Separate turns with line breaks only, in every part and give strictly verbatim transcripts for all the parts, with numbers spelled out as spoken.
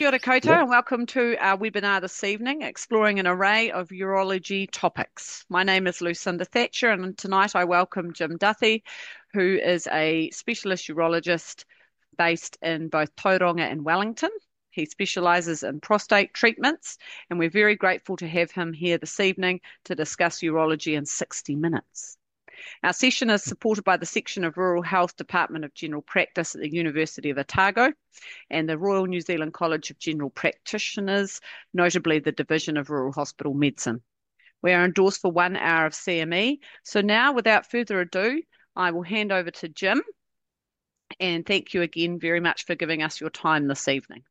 Kia ora koutou,
Yeah.
and welcome to our webinar this evening, exploring an array of urology topics. My name is Lucinda Thatcher, and tonight I welcome Jim Duthie, who is a specialist urologist based in both Tauranga and Wellington. He specialises in prostate treatments, and we're very grateful to have him here this evening to discuss urology in sixty minutes. Our session is supported by the Section of Rural Health Department of General Practice at the University of Otago and the Royal New Zealand College of General Practitioners, notably the Division of Rural Hospital Medicine. We are endorsed for one hour of C M E. So now, without further ado, I will hand over to Jim, and thank you again very much for giving us your time this evening.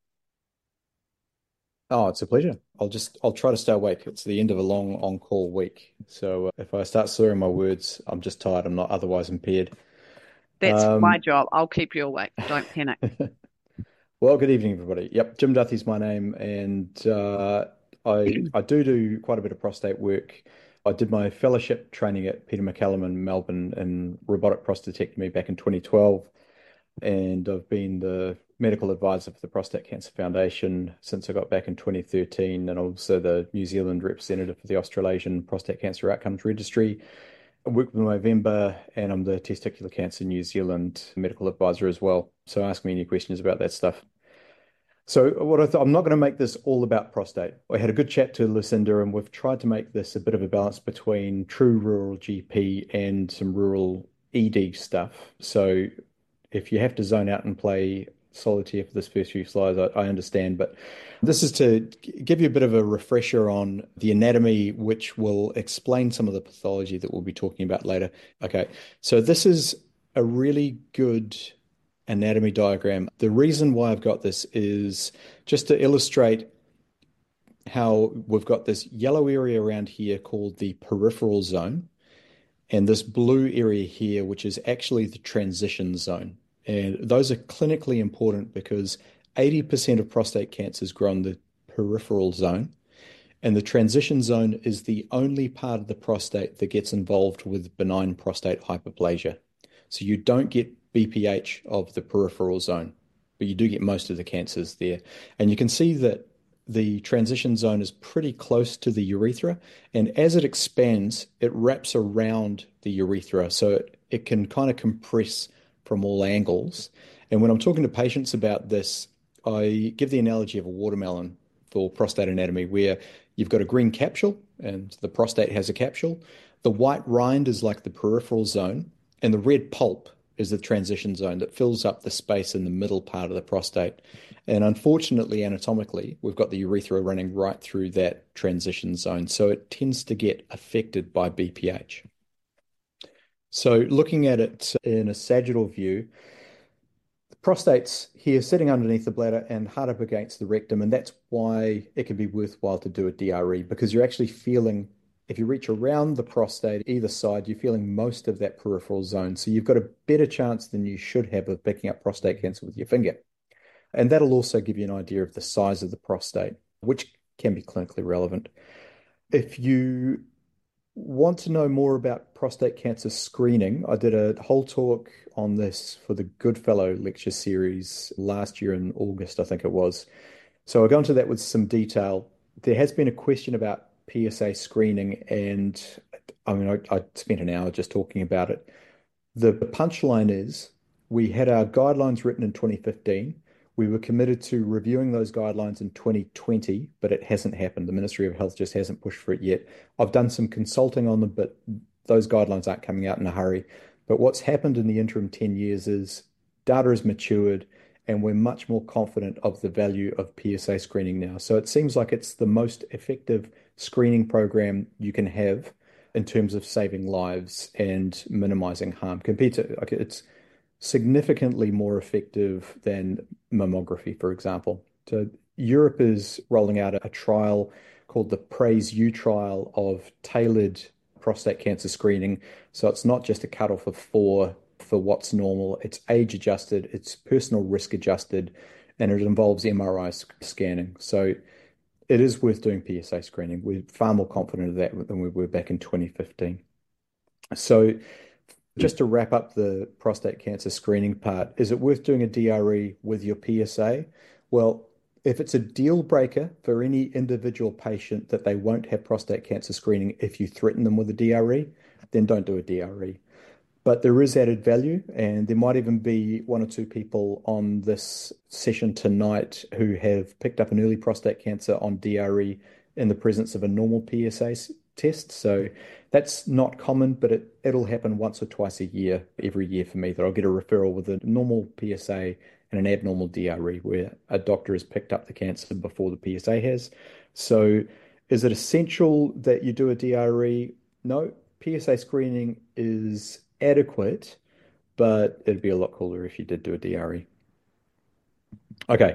Oh, it's a pleasure. I'll just I'll try to stay awake. It's the end of a long on-call week. So uh, if I start slurring my words, I'm just tired. I'm not otherwise impaired.
That's my
Um,
job. I'll keep you awake. Don't panic.
well, good evening, everybody. Yep, Jim Duthie's my name, and uh, I I do do quite a bit of prostate work. I did my fellowship training at Peter MacCallum in Melbourne in robotic prostatectomy back in twenty twelve. And I've been the medical advisor for the Prostate Cancer Foundation since I got back in twenty thirteen, and also the New Zealand representative for the Australasian Prostate Cancer Outcomes Registry. I work with Movember, and I'm the Testicular Cancer New Zealand medical advisor as well. So ask me any questions about that stuff. So what I thought, I'm not going to make this all about prostate. I had a good chat to Lucinda, and we've tried to make this a bit of a balance between true rural G P and some rural E D stuff. So if you have to zone out and play solitaire for this first few slides, I, I understand. But this is to give you a bit of a refresher on the anatomy, which will explain some of the pathology that we'll be talking about later. Okay, so this is a really good anatomy diagram. The reason why I've got this is just to illustrate how we've got this yellow area around here called the peripheral zone, and this blue area here, which is actually the transition zone. And those are clinically important because eighty percent of prostate cancers grow in the peripheral zone. And the transition zone is the only part of the prostate that gets involved with benign prostate hyperplasia. So you don't get B P H of the peripheral zone, but you do get most of the cancers there. And you can see that the transition zone is pretty close to the urethra. And as it expands, it wraps around the urethra. So it, it can kind of compress from all angles. And when I'm talking to patients about this, I give the analogy of a watermelon for prostate anatomy, where you've got a green capsule and the prostate has a capsule. The white rind is like the peripheral zone, and the red pulp is the transition zone that fills up the space in the middle part of the prostate. And unfortunately, anatomically, we've got the urethra running right through that transition zone. So it tends to get affected by B P H. So looking at it in a sagittal view, the prostate's here sitting underneath the bladder and hard up against the rectum. And that's why it can be worthwhile to do a D R E, because you're actually feeling, if you reach around the prostate, either side, you're feeling most of that peripheral zone. So you've got a better chance than you should have of picking up prostate cancer with your finger. And that'll also give you an idea of the size of the prostate, which can be clinically relevant. If you want to know more about prostate cancer screening, I did a whole talk on this for the Goodfellow lecture series last year in August, I think it was. So I'll go into that with some detail. There has been a question about P S A screening, and I mean, I, I spent an hour just talking about it. The punchline is we had our guidelines written in twenty fifteen. We were committed to reviewing those guidelines in twenty twenty, but it hasn't happened. The Ministry of Health just hasn't pushed for it yet. I've done some consulting on them, but those guidelines aren't coming out in a hurry. But what's happened in the interim ten years is data has matured, and we're much more confident of the value of P S A screening now. So it seems like it's the most effective screening program you can have in terms of saving lives and minimizing harm compared to, like, it's significantly more effective than mammography, for example. So Europe is rolling out a, a trial called the PRAISE-U trial of tailored prostate cancer screening. So it's not just a cutoff of four for what's normal. It's age adjusted, it's personal risk adjusted, and it involves M R I scanning. So it is worth doing P S A screening. We're far more confident of that than we were back in twenty fifteen. So just to wrap up the prostate cancer screening part, is it worth doing a D R E with your P S A? Well, if it's a deal breaker for any individual patient that they won't have prostate cancer screening if you threaten them with a D R E, then don't do a D R E. But there is added value, and there might even be one or two people on this session tonight who have picked up an early prostate cancer on D R E in the presence of a normal P S A test. So that's not common, but it, it'll happen once or twice a year, every year for me, that I'll get a referral with a normal P S A and an abnormal D R E where a doctor has picked up the cancer before the P S A has. So is it essential that you do a D R E? No. P S A screening is adequate, but it'd be a lot cooler if you did do a D R E. Okay,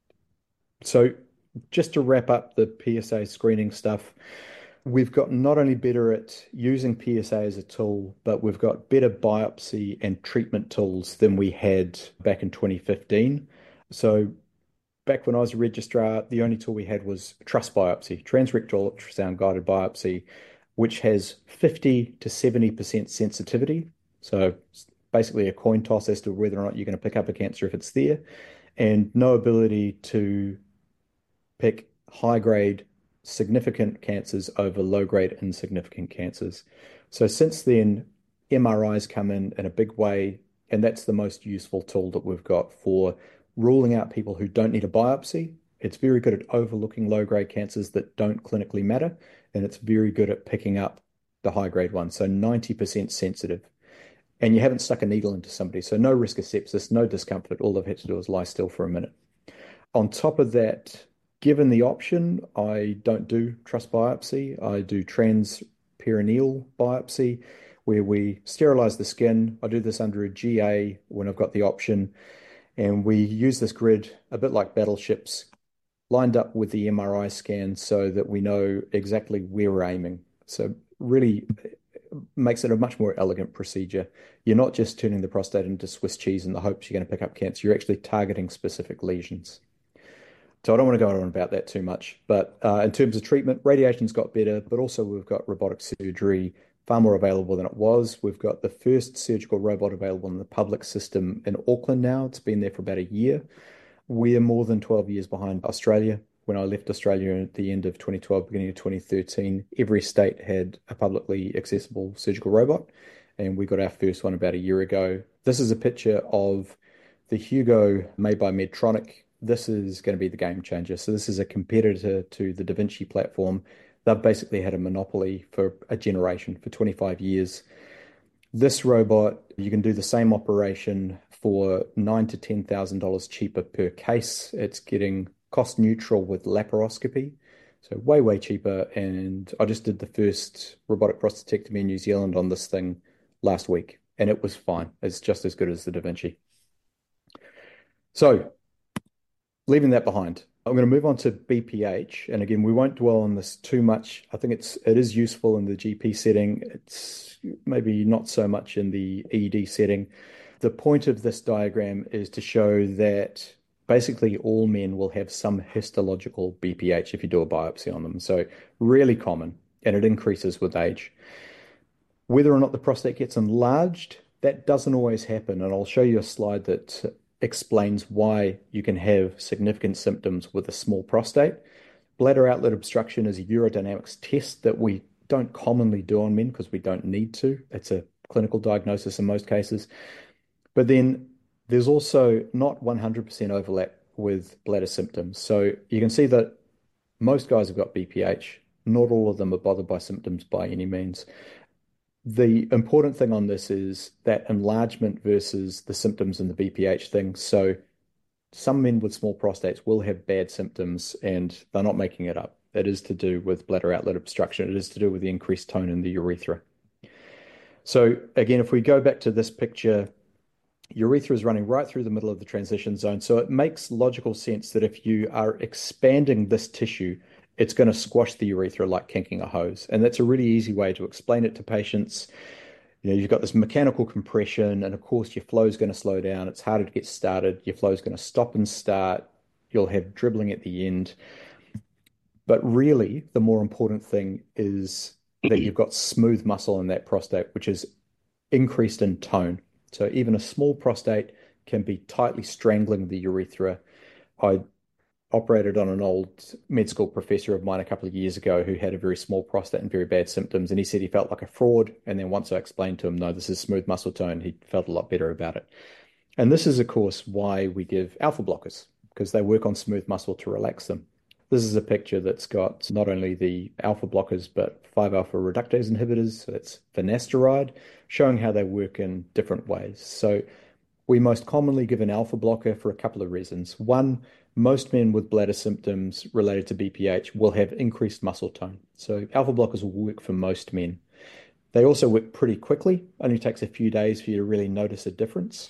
so just to wrap up the P S A screening stuff, we've got not only better at using P S A as a tool, but we've got better biopsy and treatment tools than we had back in twenty fifteen. So back when I was a registrar, the only tool we had was TRUST biopsy, transrectal ultrasound guided biopsy, which has fifty to seventy percent sensitivity. So basically a coin toss as to whether or not you're going to pick up a cancer if it's there, and no ability to pick high grade significant cancers over low grade insignificant cancers. So since then, M R Is come in in a big way, and that's the most useful tool that we've got for ruling out people who don't need a biopsy. It's very good at overlooking low grade cancers that don't clinically matter, and it's very good at picking up the high grade ones. So ninety percent sensitive. And you haven't stuck a needle into somebody, so no risk of sepsis, no discomfort. All they've had to do is lie still for a minute. On top of that, given the option, I don't do TRUST biopsy. I do transperineal biopsy, where we sterilize the skin. I do this under a G A when I've got the option. And we use this grid a bit like battleships, lined up with the M R I scan so that we know exactly where we're aiming. So really makes it a much more elegant procedure. You're not just turning the prostate into Swiss cheese in the hopes you're going to pick up cancer. You're actually targeting specific lesions. So I don't want to go on about that too much. But uh, in terms of treatment, radiation's got better, but also we've got robotic surgery far more available than it was. We've got the first surgical robot available in the public system in Auckland now. It's been there for about a year. We're more than twelve years behind Australia. When I left Australia at the end of twenty twelve, beginning of twenty thirteen, every state had a publicly accessible surgical robot, and we got our first one about a year ago. This is a picture of the Hugo made by Medtronic. This is going to be the game changer. So this is a competitor to the Da Vinci platform. They've basically had a monopoly for a generation, for twenty-five years. This robot, you can do the same operation for nine to ten thousand dollars cheaper per case. It's getting cost neutral with laparoscopy, so way way cheaper. And I just did the first robotic prostatectomy in New Zealand on this thing last week, and it was fine. It's just as good as the Da Vinci. So, leaving that behind, I'm going to move on to B P H, and again, we won't dwell on this too much. I think it's it is useful in the G P setting. It's maybe not so much in the E D setting. The point of this diagram is to show that basically all men will have some histological B P H if you do a biopsy on them. So really common, and it increases with age. Whether or not the prostate gets enlarged, that doesn't always happen, and I'll show you a slide that explains why you can have significant symptoms with a small prostate. Bladder outlet obstruction is a urodynamics test that we don't commonly do on men because we don't need to. It's a clinical diagnosis in most cases. But then there's also not one hundred percent overlap with bladder symptoms. So you can see that most guys have got B P H. Not all of them are bothered by symptoms by any means. The important thing on this is that enlargement versus the symptoms in the B P H thing. So some men with small prostates will have bad symptoms, and they're not making it up. It is to do with bladder outlet obstruction. It is to do with the increased tone in the urethra. So again, if we go back to this picture, urethra is running right through the middle of the transition zone. So it makes logical sense that if you are expanding this tissue, it's going to squash the urethra like kinking a hose. And that's a really easy way to explain it to patients. You know, you've got this mechanical compression, and of course your flow is going to slow down. It's harder to get started. Your flow is going to stop and start. You'll have dribbling at the end. But really, the more important thing is that you've got smooth muscle in that prostate, which is increased in tone. So even a small prostate can be tightly strangling the urethra. I operated on an old med school professor of mine a couple of years ago who had a very small prostate and very bad symptoms. And he said he felt like a fraud. And then once I explained to him, no, this is smooth muscle tone, he felt a lot better about it. And this is, of course, why we give alpha blockers, because they work on smooth muscle to relax them. This is a picture that's got not only the alpha blockers, but five alpha reductase inhibitors. So that's finasteride, showing how they work in different ways. So we most commonly give an alpha blocker for a couple of reasons. One, most men with bladder symptoms related to B P H will have increased muscle tone. So alpha blockers will work for most men. They also work pretty quickly. Only takes a few days for you to really notice a difference.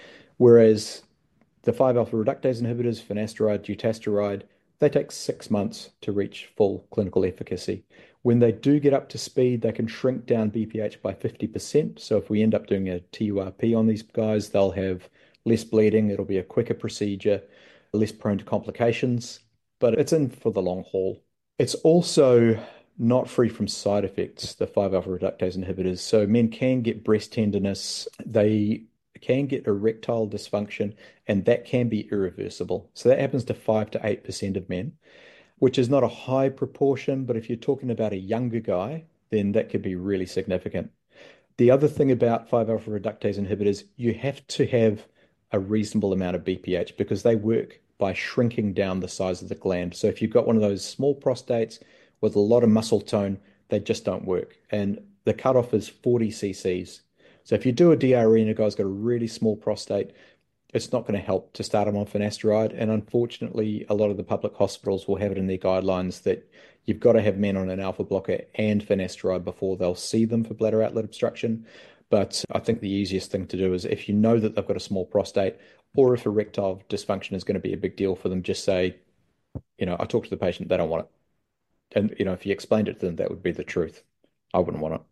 Whereas the five alpha reductase inhibitors, finasteride, dutasteride, they take six months to reach full clinical efficacy. When they do get up to speed, they can shrink down B P H by fifty percent. So if we end up doing a T U R P on these guys, they'll have less bleeding. It'll be a quicker procedure, less prone to complications, but it's in for the long haul. It's also not free from side effects, the five alpha reductase inhibitors. So men can get breast tenderness. They can get erectile dysfunction, and that can be irreversible. So that happens to five to eight percent of men, which is not a high proportion, but if you're talking about a younger guy, then that could be really significant. The other thing about five alpha reductase inhibitors, you have to have a reasonable amount of B P H because they work by shrinking down the size of the gland. So if you've got one of those small prostates with a lot of muscle tone, they just don't work. And the cutoff is forty c c's. So if you do a D R E and a guy's got a really small prostate, it's not going to help to start him on finasteride. And unfortunately, a lot of the public hospitals will have it in their guidelines that you've got to have men on an alpha blocker and finasteride before they'll see them for bladder outlet obstruction. But I think the easiest thing to do is if you know that they've got a small prostate, or if erectile dysfunction is going to be a big deal for them, just say, you know, I talked to the patient, they don't want it. And, you know, if you explained it to them, that would be the truth. I wouldn't want it.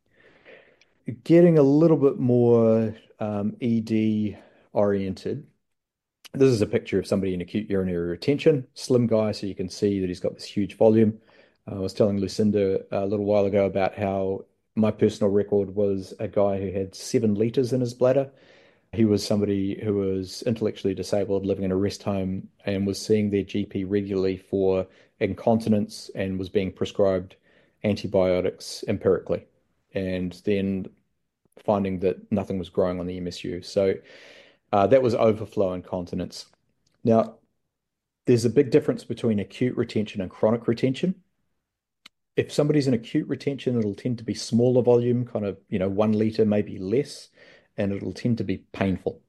Getting a little bit more um, E D oriented. This is a picture of somebody in acute urinary retention, slim guy, so you can see that he's got this huge volume. Uh, I was telling Lucinda a little while ago about how my personal record was a guy who had seven liters in his bladder. He was somebody who was intellectually disabled, living in a rest home, and was seeing their G P regularly for incontinence and was being prescribed antibiotics empirically, and then finding that nothing was growing on the M S U. So uh, that was overflow incontinence. Now, there's a big difference between acute retention and chronic retention. If somebody's in acute retention, it'll tend to be smaller volume, kind of, you know, one liter, maybe less, and it'll tend to be painful.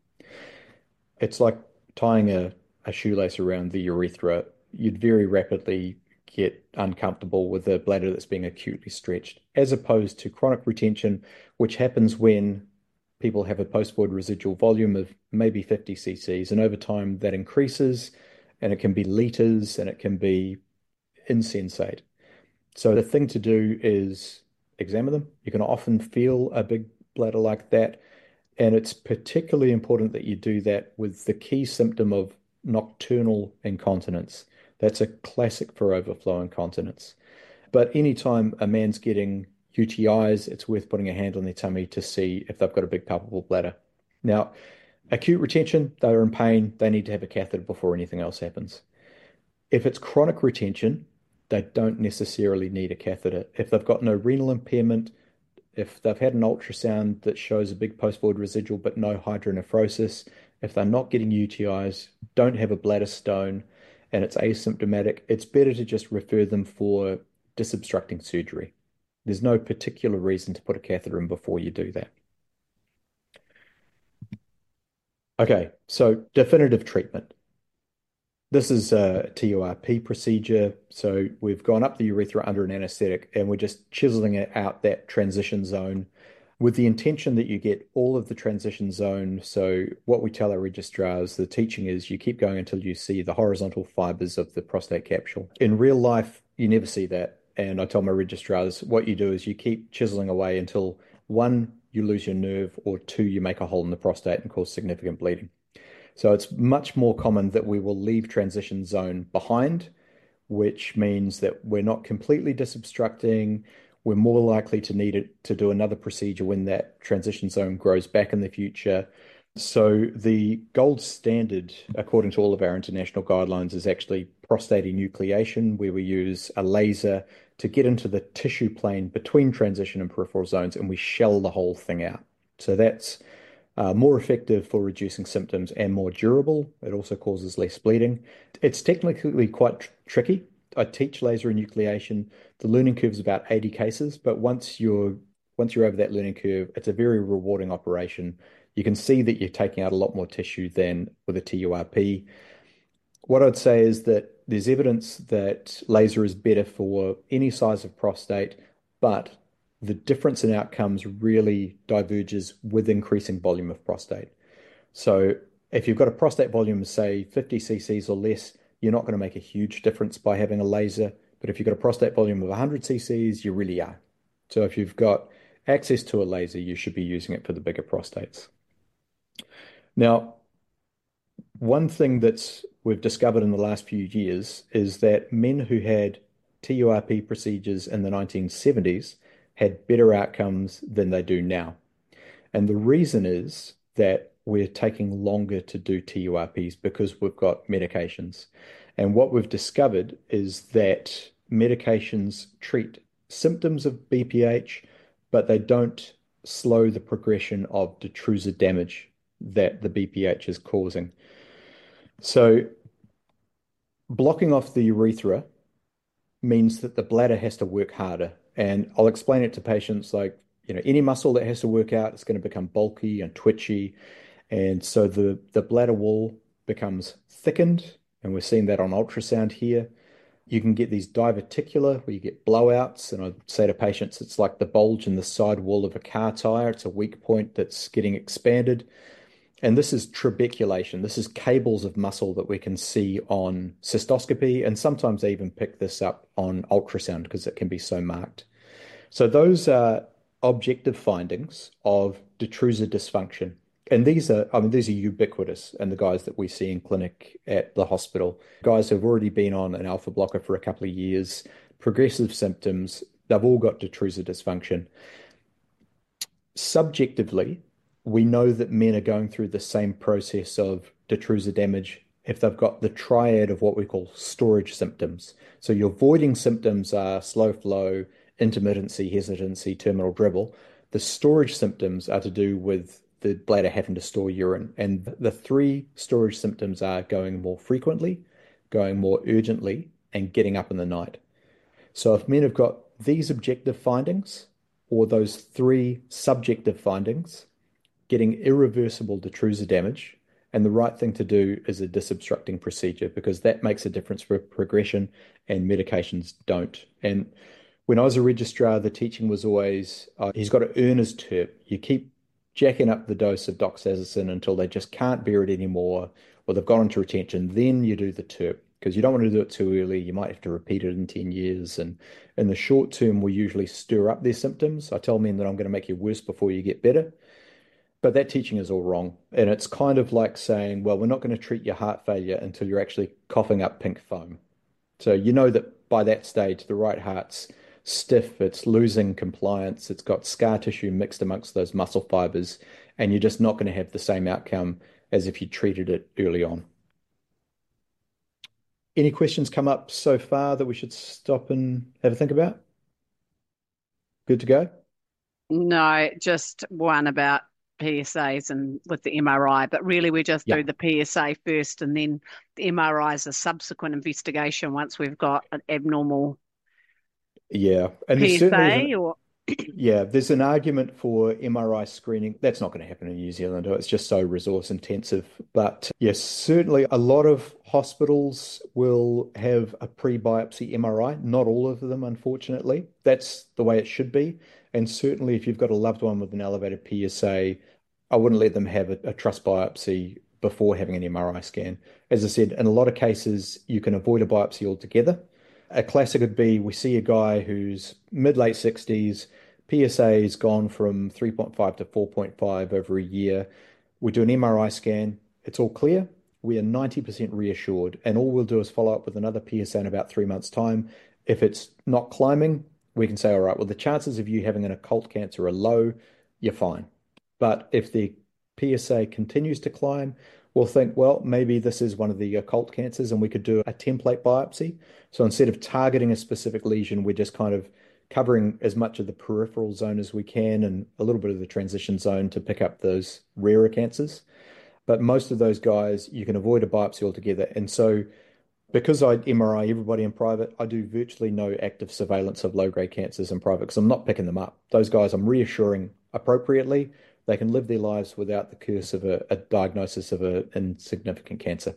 It's like tying a, a shoelace around the urethra. You'd very rapidly get uncomfortable with a bladder that's being acutely stretched, as opposed to chronic retention, which happens when people have a post-void residual volume of maybe fifty c c's, and over time that increases, and it can be liters, and it can be insensate. So the thing to do is examine them. You can often feel a big bladder like that, and it's particularly important that you do that with the key symptom of nocturnal incontinence. That's a classic for overflow incontinence. But anytime a man's getting U T Is, it's worth putting a hand on their tummy to see if they've got a big palpable bladder. Now, acute retention, they're in pain, they need to have a catheter before anything else happens. If it's chronic retention, they don't necessarily need a catheter. If they've got no renal impairment, if they've had an ultrasound that shows a big post-void residual but no hydronephrosis, if they're not getting U T Is, don't have a bladder stone, and it's asymptomatic, it's better to just refer them for disobstructing surgery. There's no particular reason to put a catheter in before you do that. Okay, so definitive treatment. This is a T U R P procedure. So we've gone up the urethra under an anesthetic and we're just chiseling it out that transition zone with the intention that you get all of the transition zone. So what we tell our registrars, the teaching is you keep going until you see the horizontal fibers of the prostate capsule. In real life, you never see that. And I tell my registrars, what you do is you keep chiseling away until one, you lose your nerve, or two, you make a hole in the prostate and cause significant bleeding. So it's much more common that we will leave transition zone behind, which means that we're not completely disobstructing. We're more likely to need it to do another procedure when that transition zone grows back in the future. So the gold standard, according to all of our international guidelines, is actually prostate enucleation, where we use a laser to get into the tissue plane between transition and peripheral zones, and we shell the whole thing out. So that's uh, more effective for reducing symptoms and more durable. It also causes less bleeding. It's technically quite tr tricky. I teach laser enucleation. The learning curve is about eighty cases, but once you're once you're over that learning curve, it's a very rewarding operation. You can see that you're taking out a lot more tissue than with a T U R P. What I'd say is that there's evidence that laser is better for any size of prostate, but the difference in outcomes really diverges with increasing volume of prostate. So if you've got a prostate volume of, say, fifty cc's or less, you're not going to make a huge difference by having a laser. But if you've got a prostate volume of one hundred cc's, you really are. So if you've got access to a laser, you should be using it for the bigger prostates. Now, one thing that's we've discovered in the last few years is that men who had T U R P procedures in the nineteen seventies had better outcomes than they do now. And the reason is that we're taking longer to do T U R Ps because we've got medications. And what we've discovered is that medications treat symptoms of B P H, but they don't slow the progression of detrusor damage that the B P H is causing. So blocking off the urethra means that the bladder has to work harder. And I'll explain it to patients like, you know, any muscle that has to work out is going to become bulky and twitchy. And so the, the bladder wall becomes thickened. And we're seeing that on ultrasound here. You can get these diverticular where you get blowouts. And I say to patients, it's like the bulge in the side wall of a car tire. It's a weak point that's getting expanded. And this is trabeculation. This is cables of muscle that we can see on cystoscopy. And sometimes they even pick this up on ultrasound because it can be so marked. So those are objective findings of detrusor dysfunction. And these are, I mean, these are ubiquitous in the guys that we see in clinic at the hospital. Guys who've already been on an alpha blocker for a couple of years, progressive symptoms, they've all got detrusor dysfunction. Subjectively, we know that men are going through the same process of detrusor damage if they've got the triad of what we call storage symptoms. So your voiding symptoms are slow flow, intermittency, hesitancy, terminal dribble. The storage symptoms are to do with the bladder having to store urine. And the three storage symptoms are going more frequently, going more urgently, and getting up in the night. So if men have got these objective findings or those three subjective findings, getting irreversible detrusor damage, and the right thing to do is a disobstructing procedure because that makes a difference for progression and medications don't. And when I was a registrar, the teaching was always, uh, he's got to earn his T U R P. You keep jacking up the dose of doxazosin until they just can't bear it anymore, or they've gone into retention. Then you do the T U R P because you don't want to do it too early. You might have to repeat it in ten years. And in the short term, we usually stir up their symptoms. I tell men that I'm going to make you worse before you get better. But that teaching is all wrong. And it's kind of like saying, well, we're not going to treat your heart failure until you're actually coughing up pink foam. So you know that by that stage, the right heart's stiff, it's losing compliance, it's got scar tissue mixed amongst those muscle fibers, and you're just not going to have the same outcome as if you treated it early on. Any questions come up so far that we should stop and have a think about? Good to go?
No, just one about P S As and with the M R I, but really we just
Yeah.
do the P S A first and then the M R I is a subsequent investigation once we've got an abnormal
Yeah. And there's certainly is
P S A
an
or
Yeah, there's an argument for M R I screening. That's not going to happen in New Zealand. It's just so resource intensive. But yes, certainly a lot of hospitals will have a pre-biopsy M R I. Not all of them, unfortunately. That's the way it should be. And certainly if you've got a loved one with an elevated P S A, I wouldn't let them have a, a trust biopsy before having an M R I scan. As I said, in a lot of cases, you can avoid a biopsy altogether. A classic would be we see a guy who's mid late sixties, P S A's gone from three point five to four point five over a year. We do an M R I scan, it's all clear. We are ninety percent reassured, and all we'll do is follow up with another P S A in about three months' time. If it's not climbing, we can say, all right, well, the chances of you having an occult cancer are low, you're fine. But if the P S A continues to climb, we'll think, well, maybe this is one of the occult cancers and we could do a template biopsy. So instead of targeting a specific lesion, we're just kind of covering as much of the peripheral zone as we can and a little bit of the transition zone to pick up those rarer cancers. But most of those guys, you can avoid a biopsy altogether. And so because I M R I everybody in private, I do virtually no active surveillance of low-grade cancers in private because I'm not picking them up. Those guys I'm reassuring appropriately. They can live their lives without the curse of a, a diagnosis of an insignificant cancer.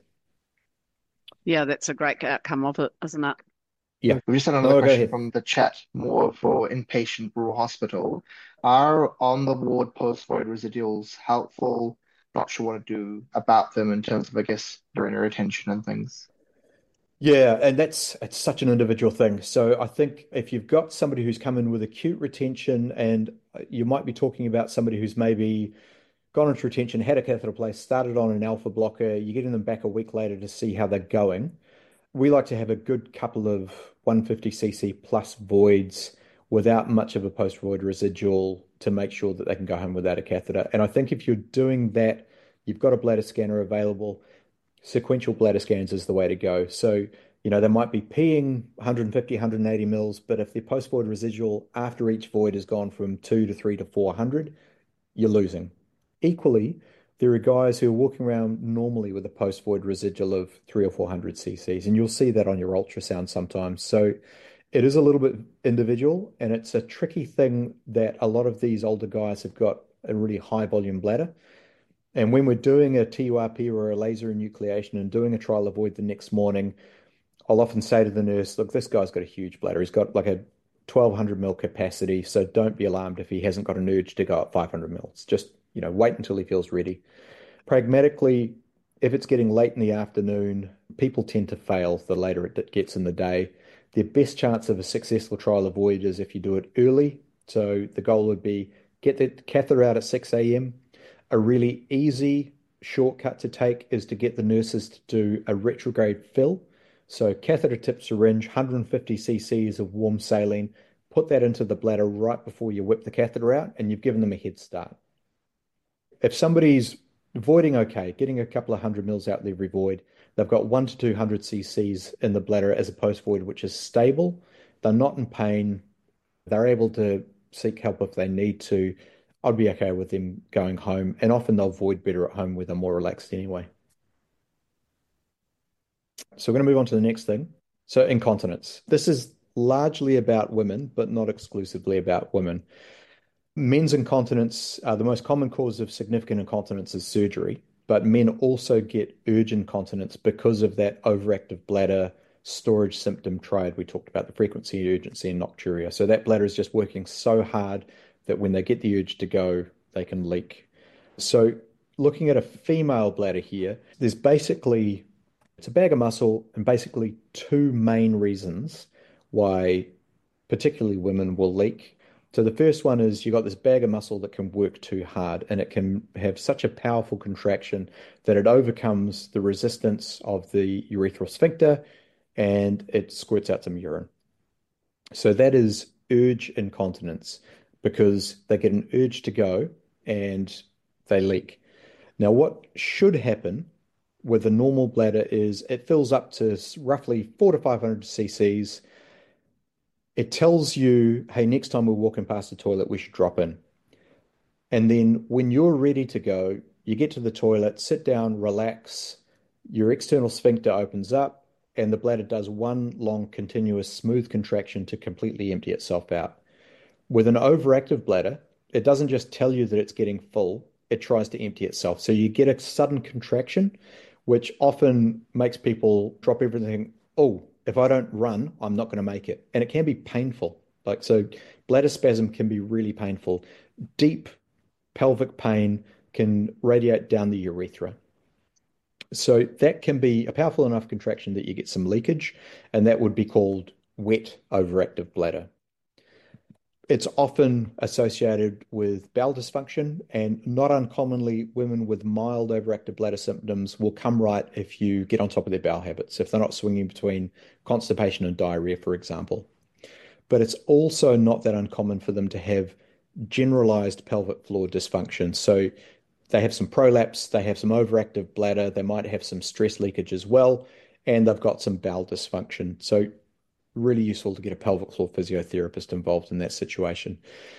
Yeah, that's a great outcome of it, isn't it?
Yeah.
We've just had another
No, go
question
ahead.
from the chat, more for inpatient rural hospital. Are on the ward post-void residuals helpful? Not sure what to do about them in terms of, I guess, urinary retention and things.
Yeah, and that's it's such an individual thing. So I think if you've got somebody who's come in with acute retention, and you might be talking about somebody who's maybe gone into retention, had a catheter placed, started on an alpha blocker, you're getting them back a week later to see how they're going. We like to have a good couple of one hundred fifty c c plus voids without much of a post-void residual to make sure that they can go home without a catheter. And I think if you're doing that, you've got a bladder scanner available, sequential bladder scans is the way to go. So, you know, they might be peeing one hundred fifty, one hundred eighty mils, but if their post-void residual after each void has gone from two to three to four hundred, you're losing. Equally, there are guys who are walking around normally with a post-void residual of three or four hundred cc's, and you'll see that on your ultrasound sometimes. So it is a little bit individual, and it's a tricky thing that a lot of these older guys have got a really high volume bladder. And when we're doing a T U R P or a laser enucleation and doing a trial avoid the next morning, I'll often say to the nurse, look, this guy's got a huge bladder. He's got like a twelve hundred mil capacity. So don't be alarmed if he hasn't got an urge to go at five hundred mils. Just, you know, wait until he feels ready. Pragmatically, if it's getting late in the afternoon, people tend to fail the later it gets in the day. The best chance of a successful trial avoid is if you do it early. So the goal would be get the catheter out at six a m. A really easy shortcut to take is to get the nurses to do a retrograde fill. So catheter tip syringe, one hundred fifty cc's of warm saline, put that into the bladder right before you whip the catheter out, and you've given them a head start. If somebody's voiding okay, getting a couple of hundred mils out every void, they've got one to two hundred cc's in the bladder as a post void, which is stable. They're not in pain. They're able to seek help if they need to. I'd be okay with them going home, and often they'll void better at home where they're more relaxed anyway. So we're going to move on to the next thing. So incontinence. This is largely about women, but not exclusively about women. Men's incontinence, uh, the most common cause of significant incontinence is surgery, but men also get urge incontinence because of that overactive bladder storage symptom triad. We talked about the frequency, urgency, and nocturia. So that bladder is just working so hard that when they get the urge to go, they can leak. So looking at a female bladder here, there's basically, it's a bag of muscle and basically two main reasons why particularly women will leak. So the first one is you've got this bag of muscle that can work too hard, and it can have such a powerful contraction that it overcomes the resistance of the urethral sphincter and it squirts out some urine. So that is urge incontinence because they get an urge to go and they leak. Now, what should happen with a normal bladder is it fills up to roughly four to five hundred cc's. It tells you, hey, next time we're walking past the toilet, we should drop in. And then when you're ready to go, you get to the toilet, sit down, relax, your external sphincter opens up, and the bladder does one long, continuous, smooth contraction to completely empty itself out. With an overactive bladder, it doesn't just tell you that it's getting full, it tries to empty itself. So you get a sudden contraction, which often makes people drop everything. Oh, if I don't run, I'm not going to make it. And it can be painful. Like, so bladder spasm can be really painful. Deep pelvic pain can radiate down the urethra. So that can be a powerful enough contraction that you get some leakage, and that would be called wet overactive bladder. It's often associated with bowel dysfunction, and not uncommonly, women with mild overactive bladder symptoms will come right if you get on top of their bowel habits, if they're not swinging between constipation and diarrhea, for example. But it's also not that uncommon for them to have generalized pelvic floor dysfunction. So they have some prolapse, they have some overactive bladder, they might have some stress leakage as well, and they've got some bowel dysfunction. So really useful to get a pelvic floor physiotherapist involved in that situation.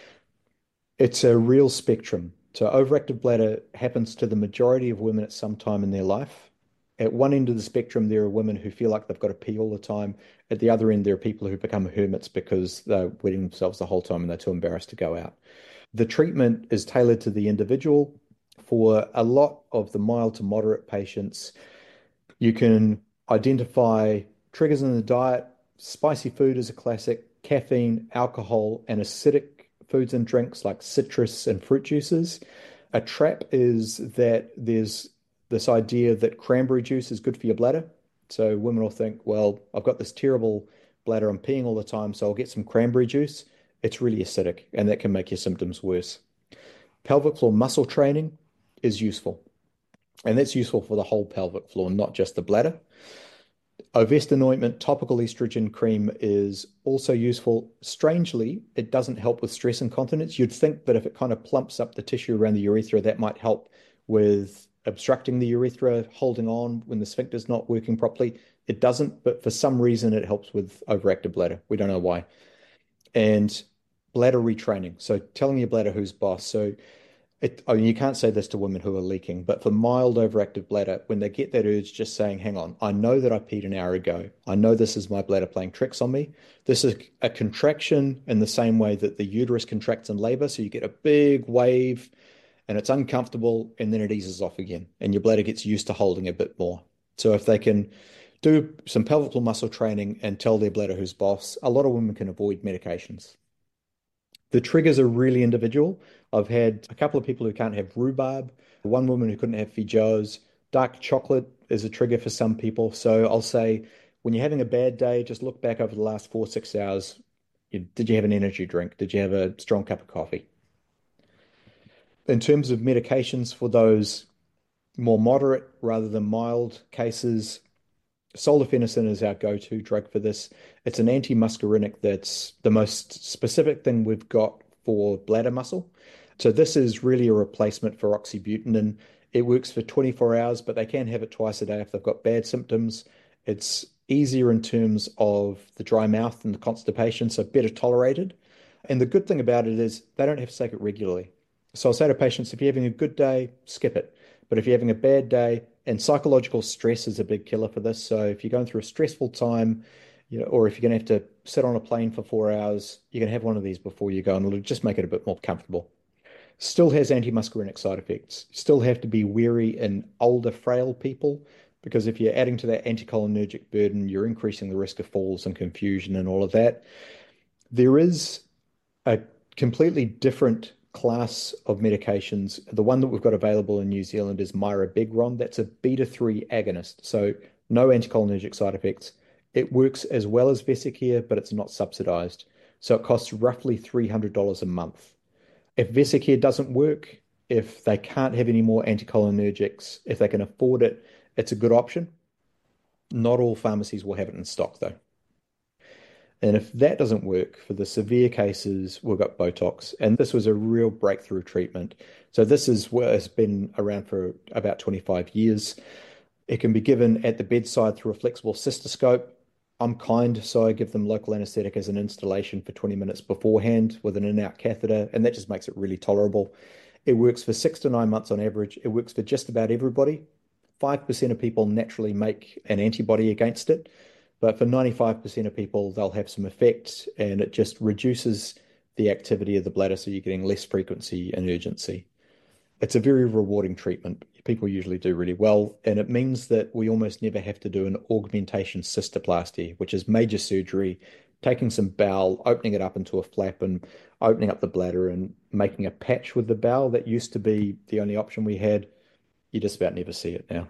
It's a real spectrum. So overactive bladder happens to the majority of women at some time in their life. At one end of the spectrum, there are women who feel like they've got to pee all the time. At the other end, there are people who become hermits because they're wetting themselves the whole time and they're too embarrassed to go out. The treatment is tailored to the individual. For a lot of the mild to moderate patients, you can identify triggers in the diet. Spicy food is a classic, caffeine, alcohol, and acidic foods and drinks like citrus and fruit juices. A trap is that there's this idea that cranberry juice is good for your bladder. So women will think, well, I've got this terrible bladder, I'm peeing all the time, so I'll get some cranberry juice. It's really acidic, and that can make your symptoms worse. Pelvic floor muscle training is useful, and that's useful for the whole pelvic floor, not just the bladder. Ovestin ointment, topical estrogen cream is also useful. Strangely, it doesn't help with stress incontinence. You'd think that if it kind of plumps up the tissue around the urethra, that might help with obstructing the urethra, holding on when the sphincter's not working properly. It doesn't, but for some reason it helps with overactive bladder. We don't know why. And bladder retraining. So telling your bladder who's boss. So it, I mean, you can't say this to women who are leaking, but for mild overactive bladder, when they get that urge, just saying, hang on, I know that I peed an hour ago. I know this is my bladder playing tricks on me. This is a contraction in the same way that the uterus contracts in labor. So you get a big wave and it's uncomfortable and then it eases off again and your bladder gets used to holding a bit more. So if they can do some pelvic floor muscle training and tell their bladder who's boss, a lot of women can avoid medications. The triggers are really individual. I've had a couple of people who can't have rhubarb, one woman who couldn't have Fijos. Dark chocolate is a trigger for some people. So I'll say, when you're having a bad day, just look back over the last four, six hours. Did you have an energy drink? Did you have a strong cup of coffee? In terms of medications for those more moderate rather than mild cases, solifenacin is our go-to drug for this. It's an anti-muscarinic that's the most specific thing we've got for bladder muscle. So this is really a replacement for oxybutynin. It works for twenty-four hours, but they can have it twice a day if they've got bad symptoms. It's easier in terms of the dry mouth and the constipation, so better tolerated. And the good thing about it is they don't have to take it regularly. So I'll say to patients, if you're having a good day, skip it. But if you're having a bad day, and psychological stress is a big killer for this. So if you're going through a stressful time, you know, or if you're going to have to sit on a plane for four hours, you can have one of these before you go, and it'll just make it a bit more comfortable. Still has anti-muscarinic side effects. Still have to be wary in older, frail people, because if you're adding to that anticholinergic burden, you're increasing the risk of falls and confusion and all of that. There is a completely different class of medications. The one that we've got available in New Zealand is mirabegron. That's a beta three agonist, so no anticholinergic side effects. It works as well as Vesicare, but it's not subsidized. So it costs roughly three hundred dollars a month. If Vesicare doesn't work, if they can't have any more anticholinergics, if they can afford it, it's a good option. Not all pharmacies will have it in stock, though. And if that doesn't work, for the severe cases, we've got Botox. And this was a real breakthrough treatment. So this is what has been around for about twenty-five years. It can be given at the bedside through a flexible cystoscope. I'm kind, so I give them local anesthetic as an installation for twenty minutes beforehand with an in-out catheter, and that just makes it really tolerable. It works for six to nine months on average. It works for just about everybody. five percent of people naturally make an antibody against it. But for ninety-five percent of people, they'll have some effect, and it just reduces the activity of the bladder, so you're getting less frequency and urgency. It's a very rewarding treatment. People usually do really well, and it means that we almost never have to do an augmentation cystoplasty, which is major surgery, taking some bowel, opening it up into a flap, and opening up the bladder and making a patch with the bowel. That used to be the only option we had. You just about never see it now.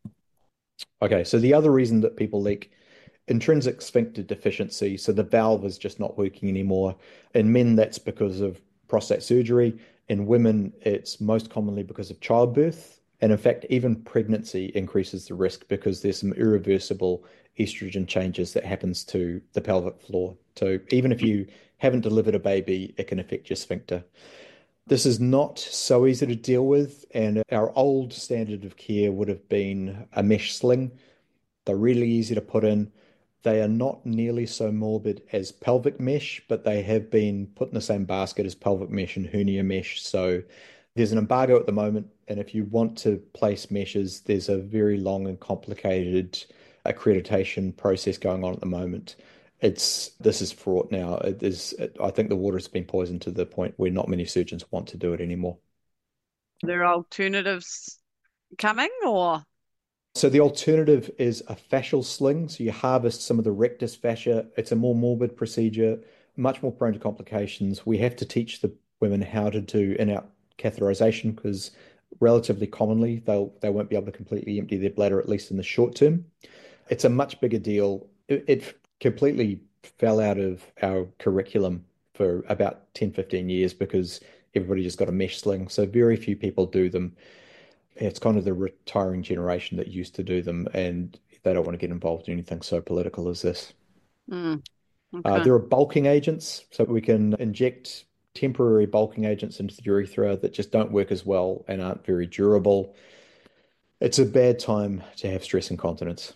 Okay, so the other reason that people leak, intrinsic sphincter deficiency, so the valve is just not working anymore. In men, that's because of prostate surgery. In women, it's most commonly because of childbirth. And in fact, even pregnancy increases the risk because there's some irreversible estrogen changes that happens to the pelvic floor. So even if you haven't delivered a baby, it can affect your sphincter. This is not so easy to deal with, and our old standard of care would have been a mesh sling. They're really easy to put in. They are not nearly so morbid as pelvic mesh, but they have been put in the same basket as pelvic mesh and hernia mesh. So there's an embargo at the moment, and if you want to place meshes, there's a very long and complicated accreditation process going on at the moment. It's this is fraught now. It is, it, I think the water's been poisoned to the point where not many surgeons want to do it anymore.
There are alternatives coming, or
So the alternative is a fascial sling. So you harvest some of the rectus fascia. It's a more morbid procedure, much more prone to complications. We have to teach the women how to do in-out catheterization because relatively commonly they'll they won't be able to completely empty their bladder, at least in the short term. It's a much bigger deal. It, it completely fell out of our curriculum for about ten, fifteen years because everybody just got a mesh sling. So very few people do them. It's kind of the retiring generation that used to do them, and they don't want to get involved in anything so political as this.
mm,
Uh,
okay.
there are bulking agents, so we can inject temporary bulking agents into the urethra that just don't work as well and aren't very durable. It's a bad time to have stress incontinence.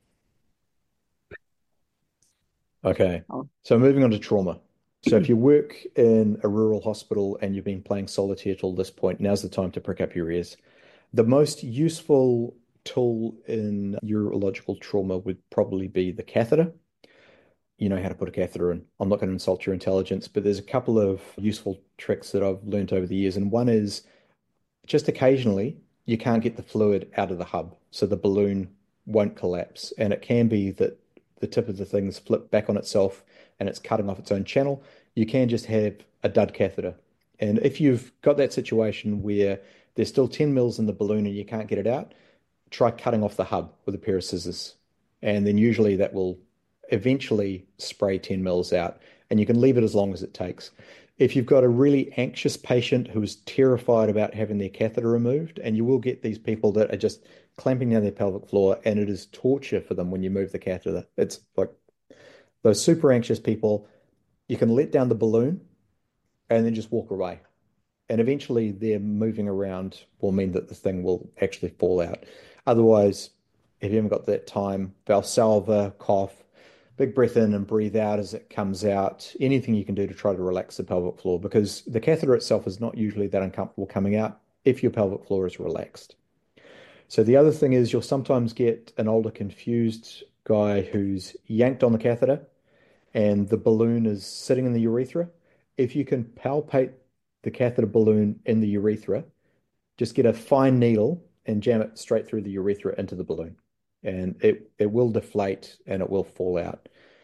Okay,
Oh.
so moving on to trauma. So if you work in a rural hospital and you've been playing solitaire till this point, now's the time to prick up your ears. The most useful tool in urological trauma would probably be the catheter. You know how to put a catheter in. I'm not going to insult your intelligence, but there's a couple of useful tricks that I've learned over the years. And one is just occasionally you can't get the fluid out of the hub, so the balloon won't collapse. And it can be that the tip of the thing's flipped back on itself and it's cutting off its own channel. You can just have a dud catheter. And if you've got that situation where there's still ten mils in the balloon and you can't get it out, try cutting off the hub with a pair of scissors. And then usually that will eventually spray ten mils out, and you can leave it as long as it takes. If you've got a really anxious patient who is terrified about having their catheter removed, and you will get these people that are just clamping down their pelvic floor, and it is torture for them when you move the catheter. It's like those super anxious people, you can let down the balloon and then just walk away. And eventually their moving around will mean that the thing will actually fall out. Otherwise, if you haven't got that time, Valsalva, cough, big breath in and breathe out as it comes out. Anything you can do to try to relax the pelvic floor, because the catheter itself is not usually that uncomfortable coming out if your pelvic floor is relaxed. So the other thing is you'll sometimes get an older confused guy who's yanked on the catheter and the balloon is sitting in the urethra. If you can palpate the catheter balloon in the urethra, just get a fine needle and jam it straight through the urethra into the balloon. And it, it will deflate and it will fall out.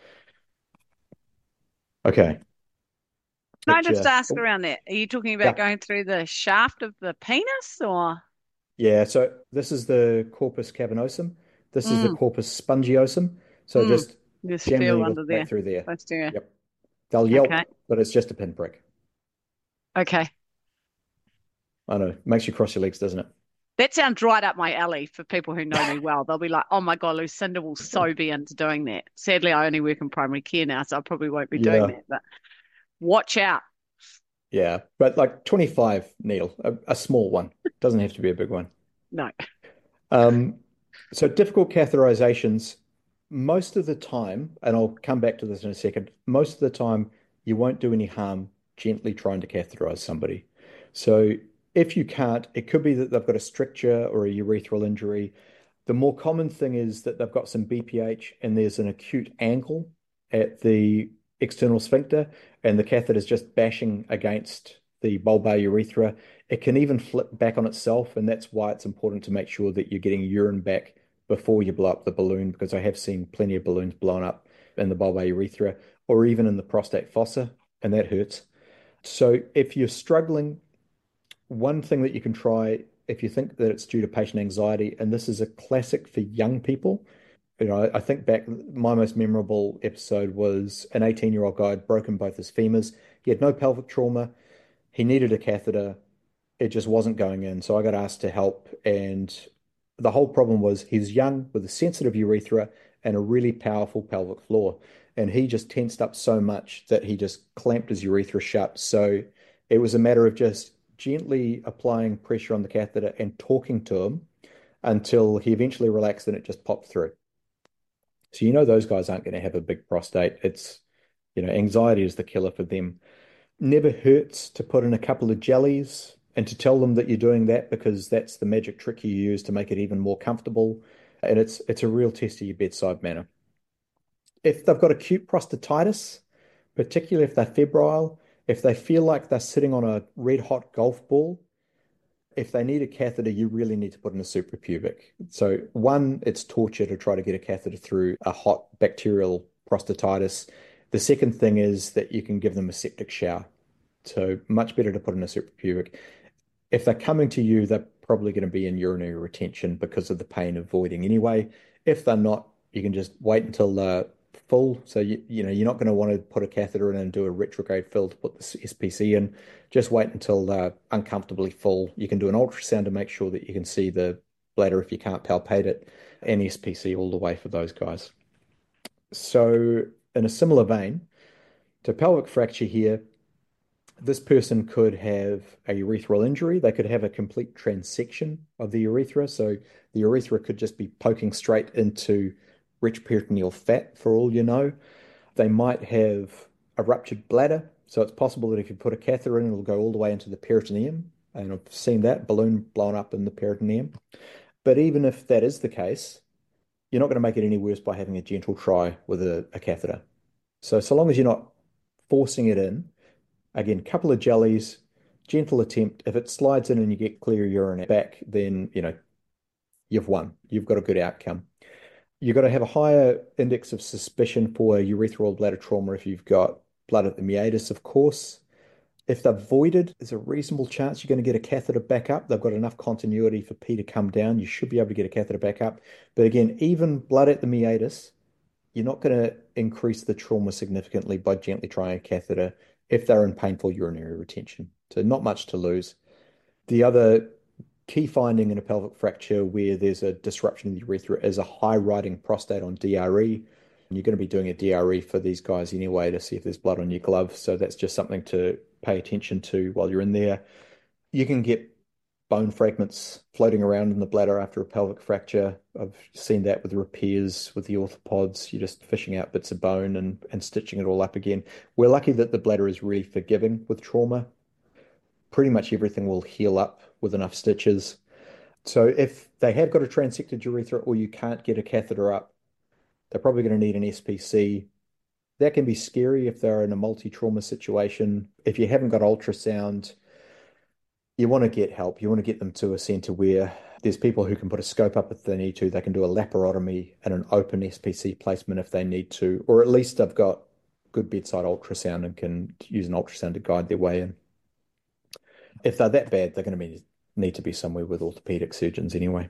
Okay.
Can I just
Picture.
ask
Oh,
around that? Are you talking about
yeah.
going through the shaft of the penis or?
Yeah. So this is the corpus cavernosum. This is the
Mm,
corpus spongiosum. So
mm,
just
just
jam the
feel
needle
under
straight
there.
through there.
Posterior.
Yep. They'll
Okay.
yelp, but it's just a pinprick.
Okay.
I know. Makes you cross your legs, doesn't it?
That sounds right up my alley for people who know me well. They'll be like, oh my God, Lucinda will so be into doing that. Sadly, I only work in primary care now, so I probably won't be doing
Yeah.
that. But watch out.
Yeah. But like twenty-five needle, a, a small one. Doesn't have to be a big one.
No.
Um, so difficult catheterizations, most of the time, and I'll come back to this in a second, most of the time you won't do any harm gently trying to catheterize somebody. So if you can't, it could be that they've got a stricture or a urethral injury. The more common thing is that they've got some B P H and there's an acute angle at the external sphincter, and the catheter is just bashing against the bulbar urethra. It can even flip back on itself, and that's why it's important to make sure that you're getting urine back before you blow up the balloon, because I have seen plenty of balloons blown up in the bulbar urethra or even in the prostate fossa, and that hurts. So if you're struggling, one thing that you can try if you think that it's due to patient anxiety, and this is a classic for young people. You know, I think back, my most memorable episode was an eighteen-year-old guy had broken both his femurs. He had no pelvic trauma. He needed a catheter. It just wasn't going in. So I got asked to help. And the whole problem was he's young with a sensitive urethra and a really powerful pelvic floor. And he just tensed up so much that he just clamped his urethra shut. So it was a matter of just gently applying pressure on the catheter and talking to him until he eventually relaxed and it just popped through. So you know those guys aren't going to have a big prostate. It's, you know, anxiety is the killer for them. Never hurts to put in a couple of jellies and to tell them that you're doing that because that's the magic trick you use to make it even more comfortable. And it's it's a real test of your bedside manner. If they've got acute prostatitis, particularly if they're febrile, if they feel like they're sitting on a red hot golf ball, if they need a catheter, you really need to put in a suprapubic. So one, it's torture to try to get a catheter through a hot bacterial prostatitis. The second thing is that you can give them a septic shower. So much better to put in a suprapubic. If they're coming to you, they're probably going to be in urinary retention because of the pain of voiding anyway. If they're not, you can just wait until they're full. So you, you know, you're not going to want to put a catheter in and do a retrograde fill to put the S P C in. Just wait until they're uncomfortably full. You can do an ultrasound to make sure that you can see the bladder if you can't palpate it, and S P C all the way for those guys. So in a similar vein to pelvic fracture here, this person could have a urethral injury. They could have a complete transection of the urethra. So the urethra could just be poking straight into retroperitoneal fat for all you know. They might have a ruptured bladder. So it's possible that if you put a catheter in, it'll go all the way into the peritoneum. And I've seen that balloon blown up in the peritoneum. But even if that is the case, you're not going to make it any worse by having a gentle try with a, a catheter. So, so long as you're not forcing it in, again, couple of jellies, gentle attempt. If it slides in and you get clear urine back, then, you know, you've won. You've got a good outcome. You've got to have a higher index of suspicion for urethral bladder trauma if you've got blood at the meatus, of course. If they're voided, there's a reasonable chance you're going to get a catheter back up. They've got enough continuity for pee to come down. You should be able to get a catheter back up. But again, even blood at the meatus, you're not going to increase the trauma significantly by gently trying a catheter if they're in painful urinary retention. So not much to lose. The other key finding in a pelvic fracture where there's a disruption in the urethra is a high riding prostate on D R E. And you're going to be doing a D R E for these guys anyway to see if there's blood on your glove. So that's just something to pay attention to while you're in there. You can get bone fragments floating around in the bladder after a pelvic fracture. I've seen that with repairs with the orthopods. You're just fishing out bits of bone and, and stitching it all up again. We're lucky that the bladder is really forgiving with trauma. Pretty much everything will heal up with enough stitches. So if they have got a transected urethra or you can't get a catheter up, they're probably going to need an S P C. That can be scary if they're in a multi-trauma situation. If you haven't got ultrasound, you want to get help. You want to get them to a center where there's people who can put a scope up if they need to. They can do a laparotomy and an open S P C placement if they need to, or at least they've got good bedside ultrasound and can use an ultrasound to guide their way in. If they're that bad, they're going to be, need to be somewhere with orthopedic surgeons anyway.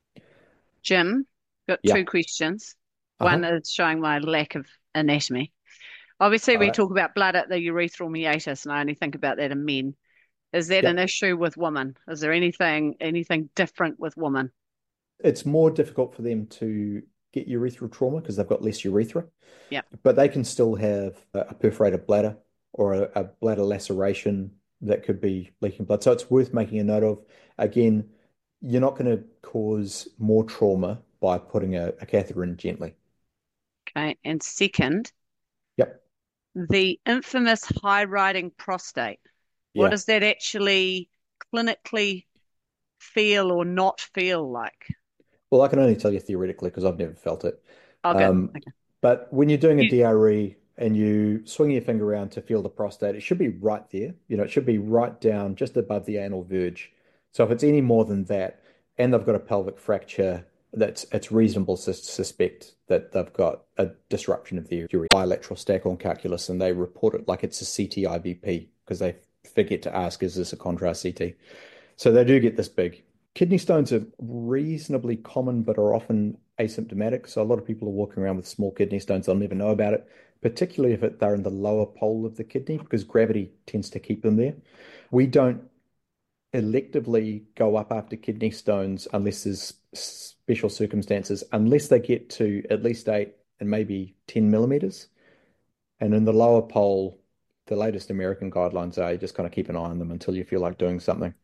Jim, got
Yeah.
two questions.
Uh-huh.
One is showing my lack of anatomy. Obviously, we
Uh,
talk about blood at the urethral meatus, and I only think about that in men. Is that an
Yep.
issue with women? Is there anything anything different with women?
It's more difficult for them to get urethral trauma because they've got less urethra,
Yep.
but they can still have a a perforated bladder or a, a bladder laceration that could be leaking blood. So it's worth making a note of. Again, you're not going to cause more trauma by putting a, a catheter in gently.
Okay. And second,
Yep.
the infamous high riding prostate. What
Yeah.
does that actually clinically feel or not feel like?
Well, I can only tell you theoretically because I've never felt it.
Oh, good.
Um,
Okay.
but when you're doing a
You,
D R E and you swing your finger around to feel the prostate, it should be right there. You know, it should be right down just above the anal verge. So if it's any more than that, and they've got a pelvic fracture, that's it's reasonable to suspect that they've got a disruption of the urethra bilateral staghorn calculus, and they report it like it's a C T I V P because they forget to ask, is this a contrast C T? So they do get this big. Kidney stones are reasonably common, but are often asymptomatic. So a lot of people are walking around with small kidney stones. They'll never know about it, particularly if it, they're in the lower pole of the kidney, because gravity tends to keep them there. We don't electively go up after kidney stones unless there's special circumstances, unless they get to at least eight and maybe ten millimeters. And in the lower pole, the latest American guidelines are you just kind of keep an eye on them until you feel like doing something.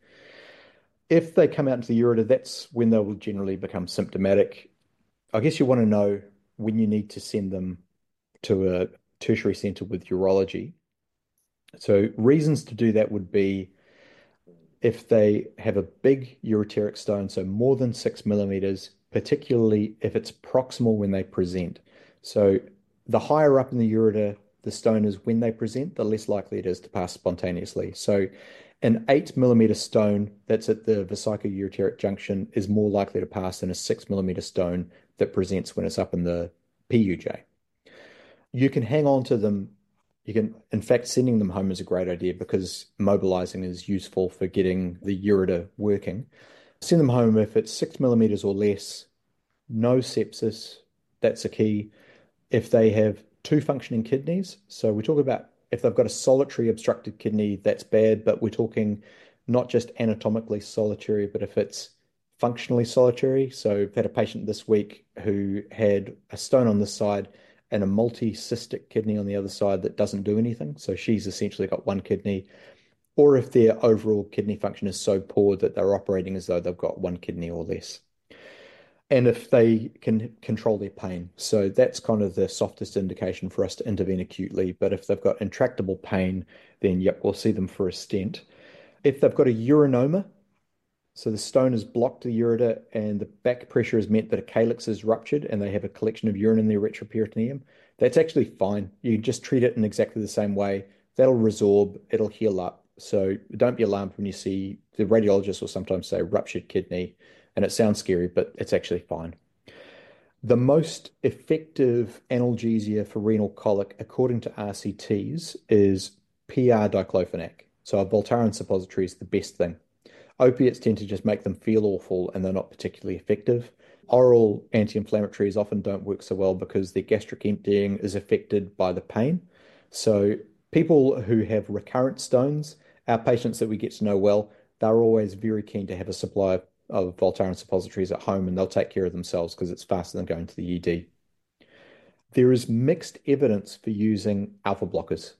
If they come out into the ureter, that's when they will generally become symptomatic. I guess you want to know when you need to send them to a tertiary center with urology. So reasons to do that would be if they have a big ureteric stone, so more than six millimeters, particularly if it's proximal when they present. So the higher up in the ureter the stone is when they present, the less likely it is to pass spontaneously. So an eight millimeter stone that's at the vesico-ureteric junction is more likely to pass than a six millimeter stone that presents when it's up in the P U J. You can hang on to them. You can, in fact, sending them home is a great idea because mobilizing is useful for getting the ureter working. Send them home if it's six millimeters or less, no sepsis, that's a key. If they have two functioning kidneys, so we talk about if they've got a solitary obstructed kidney, that's bad, but we're talking not just anatomically solitary, but if it's functionally solitary. So I've had a patient this week who had a stone on this side and a multi-cystic kidney on the other side that doesn't do anything. So she's essentially got one kidney. Or if their overall kidney function is so poor that they're operating as though they've got one kidney or less. And if they can control their pain. So that's kind of the softest indication for us to intervene acutely. But if they've got intractable pain, then yep, we'll see them for a stent. If they've got a urinoma, so the stone has blocked the ureter and the back pressure has meant that a calyx is ruptured and they have a collection of urine in their retroperitoneum, that's actually fine. You just treat it in exactly the same way. That'll resorb, it'll heal up. So don't be alarmed when you see the radiologist will sometimes say ruptured kidney, and it sounds scary, but it's actually fine. The most effective analgesia for renal colic, according to R C Ts, is P R diclofenac. So a Voltaren suppository is the best thing. Opiates tend to just make them feel awful and they're not particularly effective. Oral anti-inflammatories often don't work so well because their gastric emptying is affected by the pain. So people who have recurrent stones, our patients that we get to know well, they're always very keen to have a supply of of Voltaren suppositories at home and they'll take care of themselves because it's faster than going to the E D. There is mixed evidence for using alpha blockers.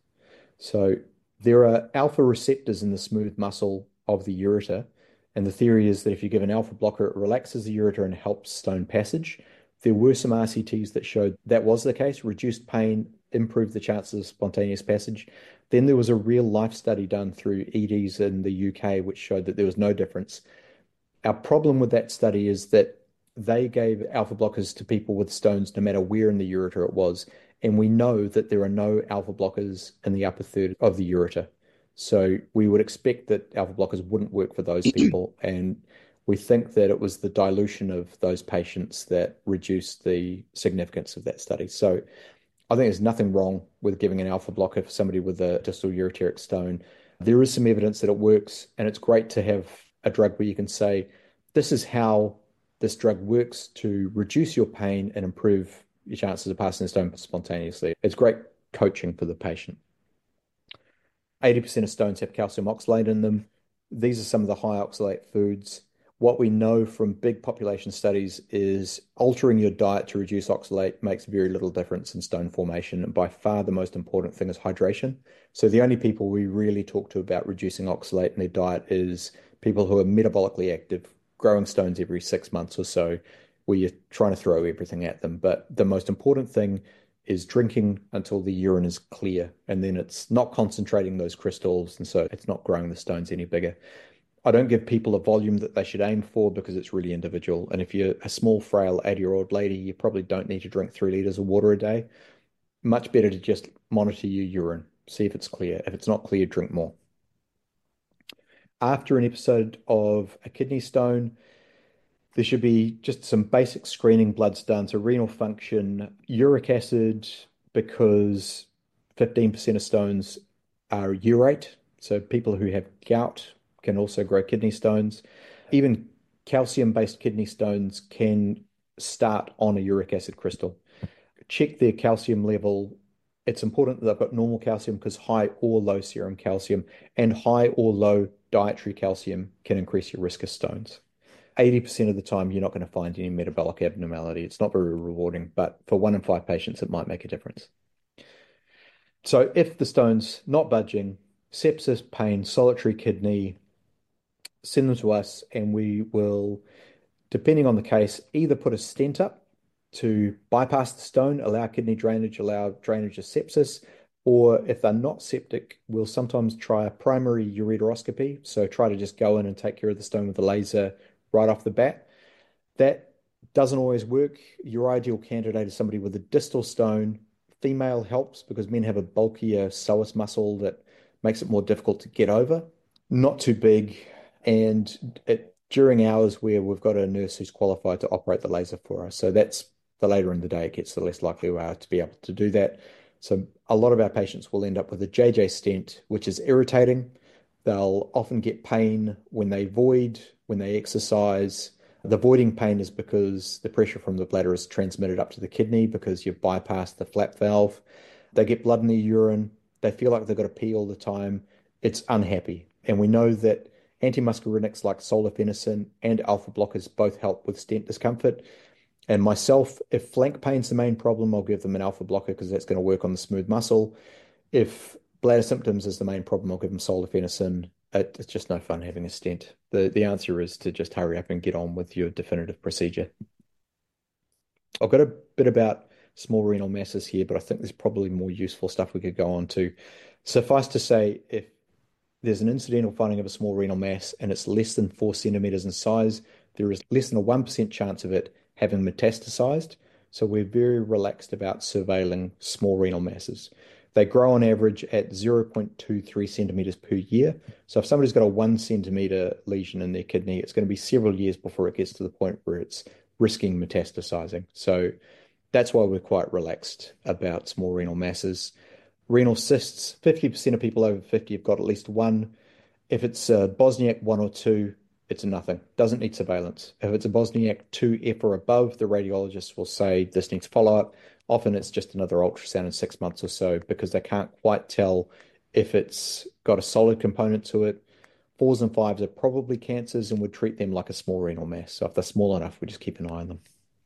So there are alpha receptors in the smooth muscle of the ureter, and the theory is that if you give an alpha blocker, it relaxes the ureter and helps stone passage. There were some R C Ts that showed that was the case, reduced pain, improved the chances of spontaneous passage. Then there was a real life study done through E Ds in the U K, which showed that there was no difference. Our problem with that study is that they gave alpha blockers to people with stones no matter where in the ureter it was. And we know that there are no alpha blockers in the upper third of the ureter. So we would expect that alpha blockers wouldn't work for those people. And we think that it was the dilution of those patients that reduced the significance of that study. So I think there's nothing wrong with giving an alpha blocker for somebody with a distal ureteric stone. There is some evidence that it works, and it's great to have a drug where you can say, this is how this drug works to reduce your pain and improve your chances of passing the stone spontaneously. It's great coaching for the patient. eighty percent of stones have calcium oxalate in them. These are some of the high oxalate foods. What we know from big population studies is altering your diet to reduce oxalate makes very little difference in stone formation. And by far the most important thing is hydration. So the only people we really talk to about reducing oxalate in their diet is people who are metabolically active, growing stones every six months or so, where you're trying to throw everything at them. But the most important thing is drinking until the urine is clear, and then it's not concentrating those crystals, and so it's not growing the stones any bigger. I don't give people a volume that they should aim for because it's really individual. And if you're a small, frail eighty-year-old lady, you probably don't need to drink three liters of water a day. Much better to just monitor your urine, see if it's clear. If it's not clear, drink more. After an episode of a kidney stone, there should be just some basic screening bloods done. So renal function, uric acid, because fifteen percent of stones are urate. So people who have gout can also grow kidney stones. Even calcium-based kidney stones can start on a uric acid crystal. Check their calcium level. It's important that they've got normal calcium because high or low serum calcium and high or low dietary calcium can increase your risk of stones. eighty percent of the time, you're not going to find any metabolic abnormality. It's not very rewarding, but for one in five patients, it might make a difference. So if the stone's not budging, sepsis, pain, solitary kidney, send them to us and we will, depending on the case, either put a stent up to bypass the stone, allow kidney drainage, allow drainage of sepsis, or if they're not septic, we'll sometimes try a primary ureteroscopy. So try to just go in and take care of the stone with a laser right off the bat. That doesn't always work. Your ideal candidate is somebody with a distal stone. Female helps because men have a bulkier psoas muscle that makes it more difficult to get over. Not too big, and it, during hours where we've got a nurse who's qualified to operate the laser for us. So that's the later in the day it gets, the less likely we are to be able to do that. So a lot of our patients will end up with a J J stent, which is irritating. They'll often get pain when they void, when they exercise. The voiding pain is because the pressure from the bladder is transmitted up to the kidney because you've bypassed the flap valve. They get blood in their urine. They feel like they've got to pee all the time. It's unhappy. And we know that antimuscarinics like solifenacin and alpha blockers both help with stent discomfort. And myself, if flank pain's the main problem, I'll give them an alpha blocker because that's going to work on the smooth muscle. If bladder symptoms is the main problem, I'll give them solifenacin. It, it's just no fun having a stent. The the answer is to just hurry up and get on with your definitive procedure. I've got a bit about small renal masses here, but I think there's probably more useful stuff we could go on to. Suffice to say, if there's an incidental finding of a small renal mass and it's less than four centimeters in size, there is less than a one percent chance of it having metastasized. So we're very relaxed about surveilling small renal masses. They grow on average at zero point two three centimeters per year. So if somebody's got a one centimeter lesion in their kidney, it's going to be several years before it gets to the point where it's risking metastasizing. So that's why we're quite relaxed about small renal masses. Renal cysts, fifty percent of people over fifty have got at least one. If it's a Bosniak one or two, it's a nothing. Doesn't need surveillance. If it's a Bosniak two F or above, the radiologist will say this needs follow-up. Often it's just another ultrasound in six months or so because they can't quite tell if it's got a solid component to it. Fours and fives are probably cancers and would treat them like a small renal mass. So if they're small enough, we just keep an eye on them.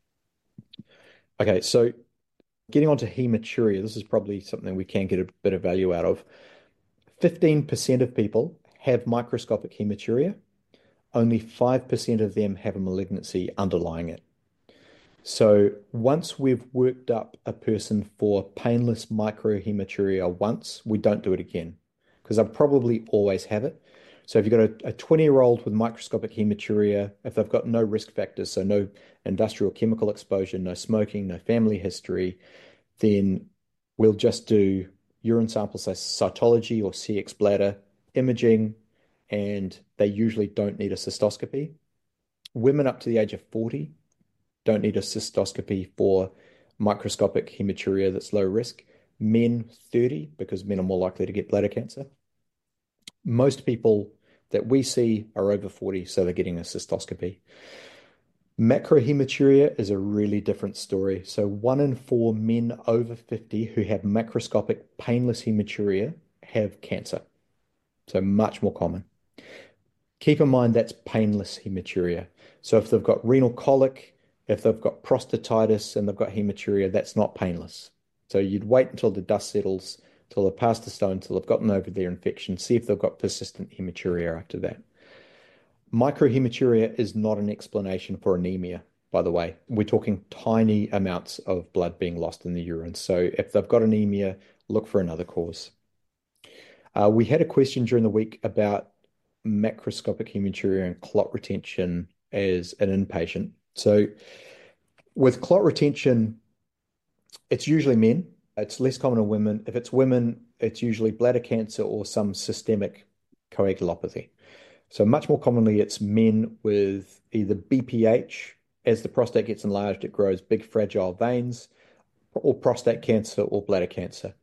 Okay, so getting on to hematuria, this is probably something we can get a bit of value out of. fifteen percent of people have microscopic hematuria. Only five percent of them have a malignancy underlying it. So once we've worked up a person for painless microhematuria once, we don't do it again because they'll probably always have it. So if you've got a twenty-year-old with microscopic hematuria, if they've got no risk factors, so no industrial chemical exposure, no smoking, no family history, then we'll just do urine sample cytology or Cxbladder bladder imaging, and they usually don't need a cystoscopy. Women up to the age of forty don't need a cystoscopy for microscopic hematuria that's low risk. Men thirty, because men are more likely to get bladder cancer. Most people that we see are over forty, so they're getting a cystoscopy. Macrohematuria is a really different story. So one in four men over fifty who have macroscopic painless hematuria have cancer. So much more common. Keep in mind that's painless hematuria. So if they've got renal colic, if they've got prostatitis and they've got hematuria, that's not painless. So you'd wait until the dust settles, till they've passed the stone, till they've gotten over their infection, see if they've got persistent hematuria after that. Microhematuria is not an explanation for anemia, by the way. We're talking tiny amounts of blood being lost in the urine. So if they've got anemia, look for another cause. Uh, we had a question during the week about macroscopic hematuria and clot retention as an inpatient. So with clot retention, it's usually men. It's less common in women. If it's women, it's usually bladder cancer or some systemic coagulopathy. So much more commonly, it's men with either B P H. As the prostate gets enlarged, it grows big, fragile veins, or prostate cancer or bladder cancer.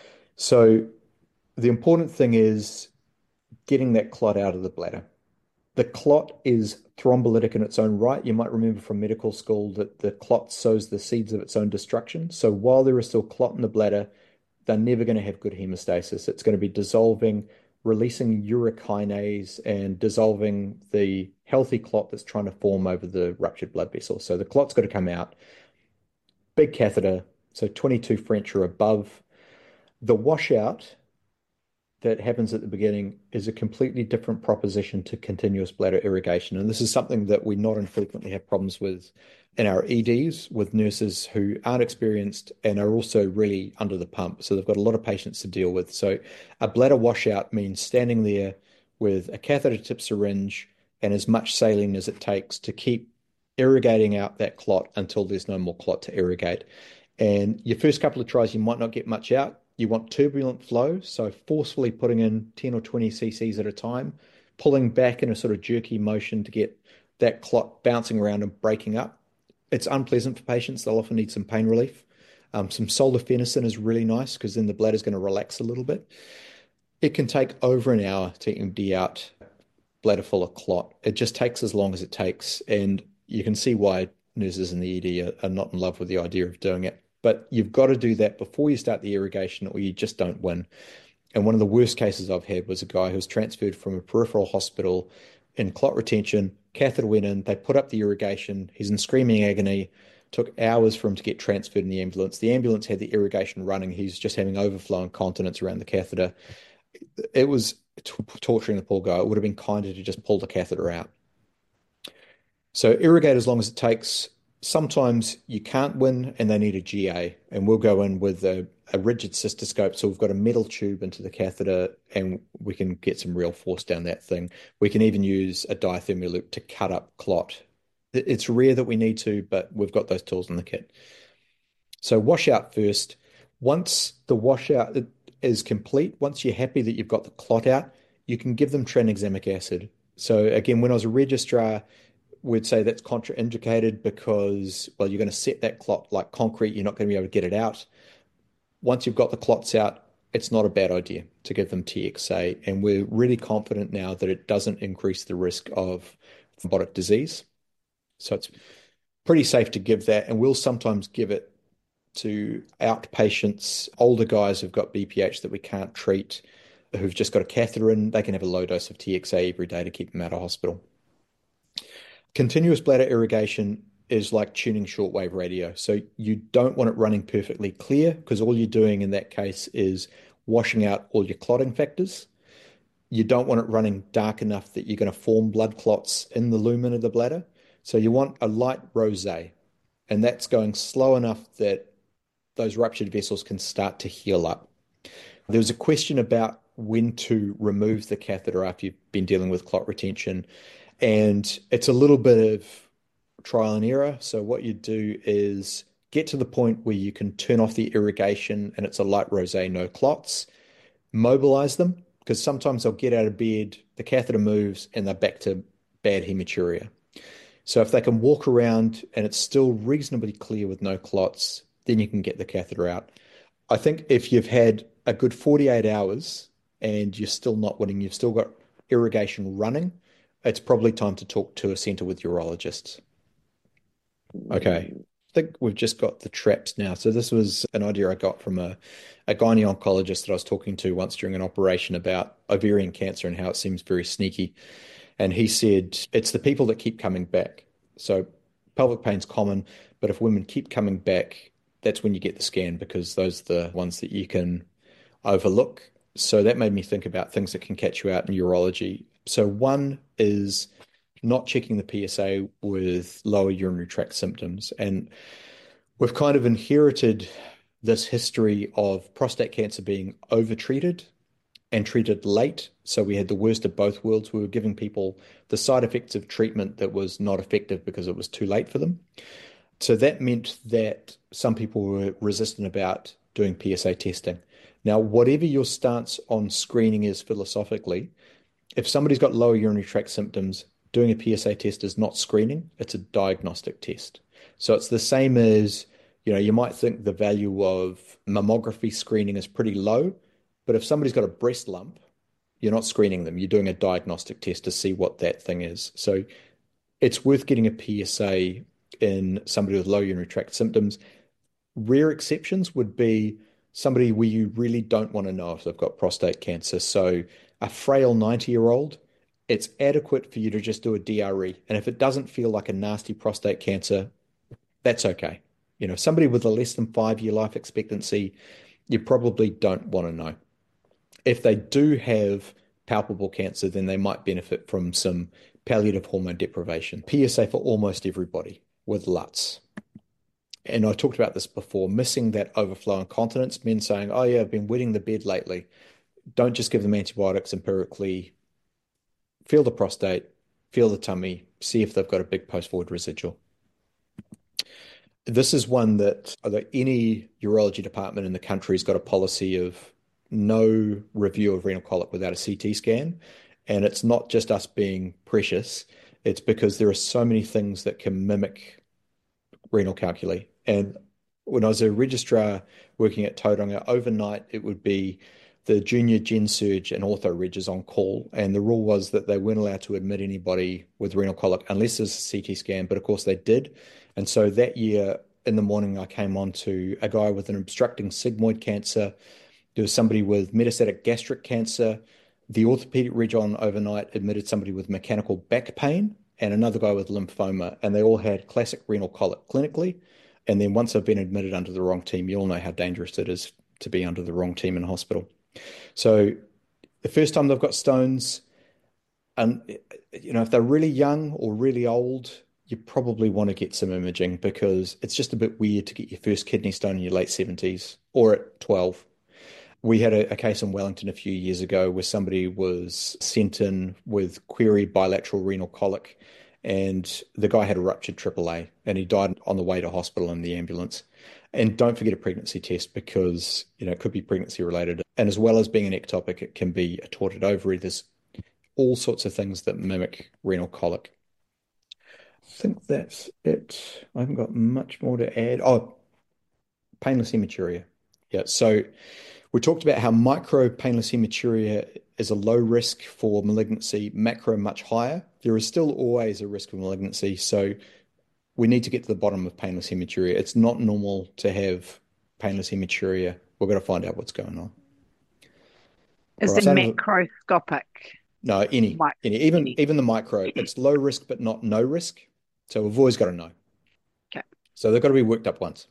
So the important thing is getting that clot out of the bladder. The clot is thrombolytic in its own right. You might remember from medical school that the clot sows the seeds of its own destruction. So while there is still clot in the bladder, they're never going to have good hemostasis. It's going to be dissolving, releasing urokinase and dissolving the healthy clot that's trying to form over the ruptured blood vessel. So the clot's got to come out. Big catheter, so twenty-two French or above. The washout that happens at the beginning is a completely different proposition to continuous bladder irrigation. And this is something that we not infrequently have problems with in our E Ds with nurses who aren't experienced and are also really under the pump. So they've got a lot of patients to deal with. So a bladder washout means standing there with a catheter tip syringe and as much saline as it takes to keep irrigating out that clot until there's no more clot to irrigate. And your first couple of tries, you might not get much out. You want turbulent flow, so forcefully putting in ten or twenty cc's at a time, pulling back in a sort of jerky motion to get that clot bouncing around and breaking up. It's unpleasant for patients. They'll often need some pain relief. Um, some solifenacin is really nice because then the bladder's going to relax a little bit. It can take over an hour to empty out bladder full of clot. It just takes as long as it takes, and you can see why nurses in the E D are, are not in love with the idea of doing it. But you've got to do that before you start the irrigation or you just don't win. And one of the worst cases I've had was a guy who was transferred from a peripheral hospital in clot retention, catheter went in, they put up the irrigation, he's in screaming agony, took hours for him to get transferred in the ambulance. The ambulance had the irrigation running, he's just having overflow incontinence around the catheter. It was t- torturing the poor guy. It would have been kinder to just pull the catheter out. So irrigate as long as it takes. Sometimes you can't win and they need a G A, and we'll go in with a, a rigid cystoscope. So we've got a metal tube into the catheter and we can get some real force down that thing. We can even use a diathermy loop to cut up clot. It's rare that we need to, but we've got those tools in the kit. So washout first. Once the washout is complete, once you're happy that you've got the clot out, you can give them tranexamic acid. So again, when I was a registrar, we'd say that's contraindicated because, well, you're going to set that clot like concrete. You're not going to be able to get it out. Once you've got the clots out, it's not a bad idea to give them T X A. And we're really confident now that it doesn't increase the risk of thrombotic disease. So it's pretty safe to give that. And we'll sometimes give it to outpatients, older guys who've got B P H that we can't treat, who've just got a catheter in. They can have a low dose of T X A every day to keep them out of hospital. Continuous bladder irrigation is like tuning shortwave radio. So you don't want it running perfectly clear because all you're doing in that case is washing out all your clotting factors. You don't want it running dark enough that you're going to form blood clots in the lumen of the bladder. So you want a light rosé, and that's going slow enough that those ruptured vessels can start to heal up. There was a question about when to remove the catheter after you've been dealing with clot retention. And it's a little bit of trial and error. So what you do is get to the point where you can turn off the irrigation and it's a light rosé, no clots. Mobilize them because sometimes they'll get out of bed, the catheter moves, and they're back to bad hematuria. So if they can walk around and it's still reasonably clear with no clots, then you can get the catheter out. I think if you've had a good forty-eight hours and you're still not winning, you've still got irrigation running, it's probably time to talk to a centre with urologists. Okay, I think we've just got the traps now. So this was an idea I got from a, a gynae oncologist that I was talking to once during an operation about ovarian cancer and how it seems very sneaky. And he said, it's the people that keep coming back. So pelvic pain's common, but if women keep coming back, that's when you get the scan because those are the ones that you can overlook. So that made me think about things that can catch you out in urology. So one is not checking the P S A with lower urinary tract symptoms. And we've kind of inherited this history of prostate cancer being overtreated and treated late. So we had the worst of both worlds. We were giving people the side effects of treatment that was not effective because it was too late for them. So that meant that some people were resistant about doing P S A testing. Now, whatever your stance on screening is philosophically, if somebody's got lower urinary tract symptoms, doing a P S A test is not screening, it's a diagnostic test. So it's the same as, you know, you might think the value of mammography screening is pretty low, but if somebody's got a breast lump, you're not screening them, you're doing a diagnostic test to see what that thing is. So it's worth getting a P S A in somebody with low urinary tract symptoms. Rare exceptions would be somebody where you really don't want to know if they've got prostate cancer. So a frail ninety-year-old, it's adequate for you to just do a D R E. And if it doesn't feel like a nasty prostate cancer, that's okay. You know, somebody with a less than five-year life expectancy, you probably don't want to know. If they do have palpable cancer, then they might benefit from some palliative hormone deprivation. P S A for almost everybody with L U T S. And I talked about this before, missing that overflow incontinence, men saying, oh yeah, I've been wetting the bed lately. Don't just give them antibiotics empirically. Feel the prostate, feel the tummy, see if they've got a big post-void residual. This is one that any urology department in the country has got a policy of no review of renal colic without a C T scan. And it's not just us being precious. It's because there are so many things that can mimic renal calculi. And when I was a registrar working at Tauranga, overnight it would be the junior gen surge and ortho regs on call. And the rule was that they weren't allowed to admit anybody with renal colic unless there's a C T scan. But of course they did. And so that year in the morning, I came on to a guy with an obstructing sigmoid cancer. There was somebody with metastatic gastric cancer. The orthopedic reg on overnight admitted somebody with mechanical back pain and another guy with lymphoma. And they all had classic renal colic clinically. And then once they've been admitted under the wrong team, you all know how dangerous it is to be under the wrong team in hospital. So the first time they've got stones, and you know, if they're really young or really old, you probably want to get some imaging because it's just a bit weird to get your first kidney stone in your late seventies or at twelve. We had a, a case in Wellington a few years ago where somebody was sent in with query bilateral renal colic, and the guy had a ruptured triple A and he died on the way to hospital in the ambulance. And don't forget a pregnancy test because, you know, it could be pregnancy related. And as well as being an ectopic, it can be a torted ovary. There's all sorts of things that mimic renal colic. I think that's it. I haven't got much more to add. Oh, painless hematuria. Yeah, so we talked about how micro painless hematuria is a low risk for malignancy, macro much higher. There is still always a risk of malignancy, so we need to get to the bottom of painless hematuria. It's not normal to have painless hematuria. We're going to find out what's going on.
Is
Right,
it
so
macroscopic?
No, any,
Mi-
any, even
any.
even the micro. It's low risk but not no risk. So we've always got to know.
Okay.
So they've got to be worked up once.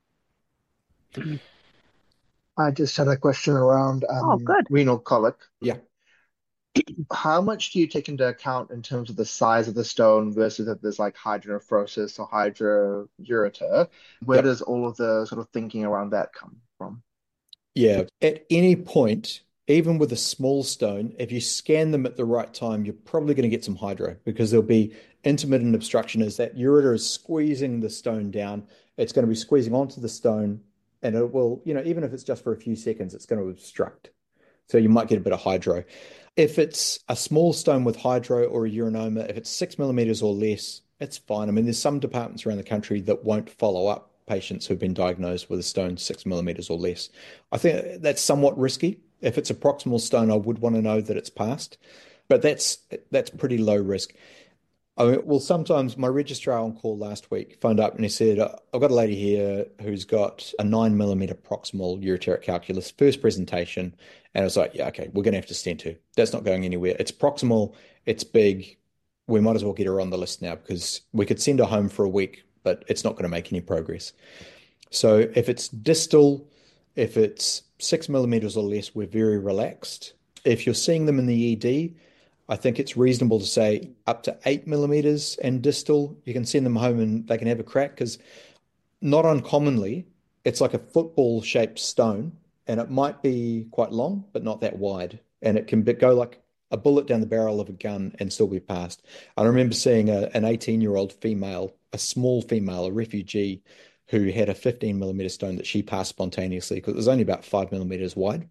I just had a question around
Oh,
um,
good.
renal colic.
Yeah.
How much do you take into account in terms of the size of the stone versus if there's like hydronephrosis or hydroureter? Where
Yep.
does all of the sort of thinking around that come from?
Yeah. At any point, even with a small stone, if you scan them at the right time, you're probably going to get some hydro because there'll be intermittent obstruction as that ureter is squeezing the stone down. It's going to be squeezing onto the stone and it will, you know, even if it's just for a few seconds, it's going to obstruct. So you might get a bit of hydro. If it's a small stone with hydro or a urinoma, if it's six millimeters or less, it's fine. I mean, there's some departments around the country that won't follow up patients who've been diagnosed with a stone six millimeters or less. I think that's somewhat risky. If it's a proximal stone, I would want to know that it's passed, but that's that's pretty low risk. I mean, well, sometimes my registrar on call last week phoned up and he said, I've got a lady here who's got a nine millimeter proximal ureteric calculus, first presentation. And I was like, yeah, okay, we're going to have to stent her. That's not going anywhere. It's proximal, it's big. We might as well get her on the list now because we could send her home for a week, but it's not going to make any progress. So if it's distal, if it's six millimeters or less, we're very relaxed. If you're seeing them in the E D, I think it's reasonable to say up to eight millimeters and distal, you can send them home and they can have a crack because not uncommonly, it's like a football shaped stone and it might be quite long, but not that wide. And it can be, go like a bullet down the barrel of a gun and still be passed. I remember seeing a, an eighteen year old female, a small female, a refugee who had a fifteen millimeter stone that she passed spontaneously because it was only about five millimeters wide.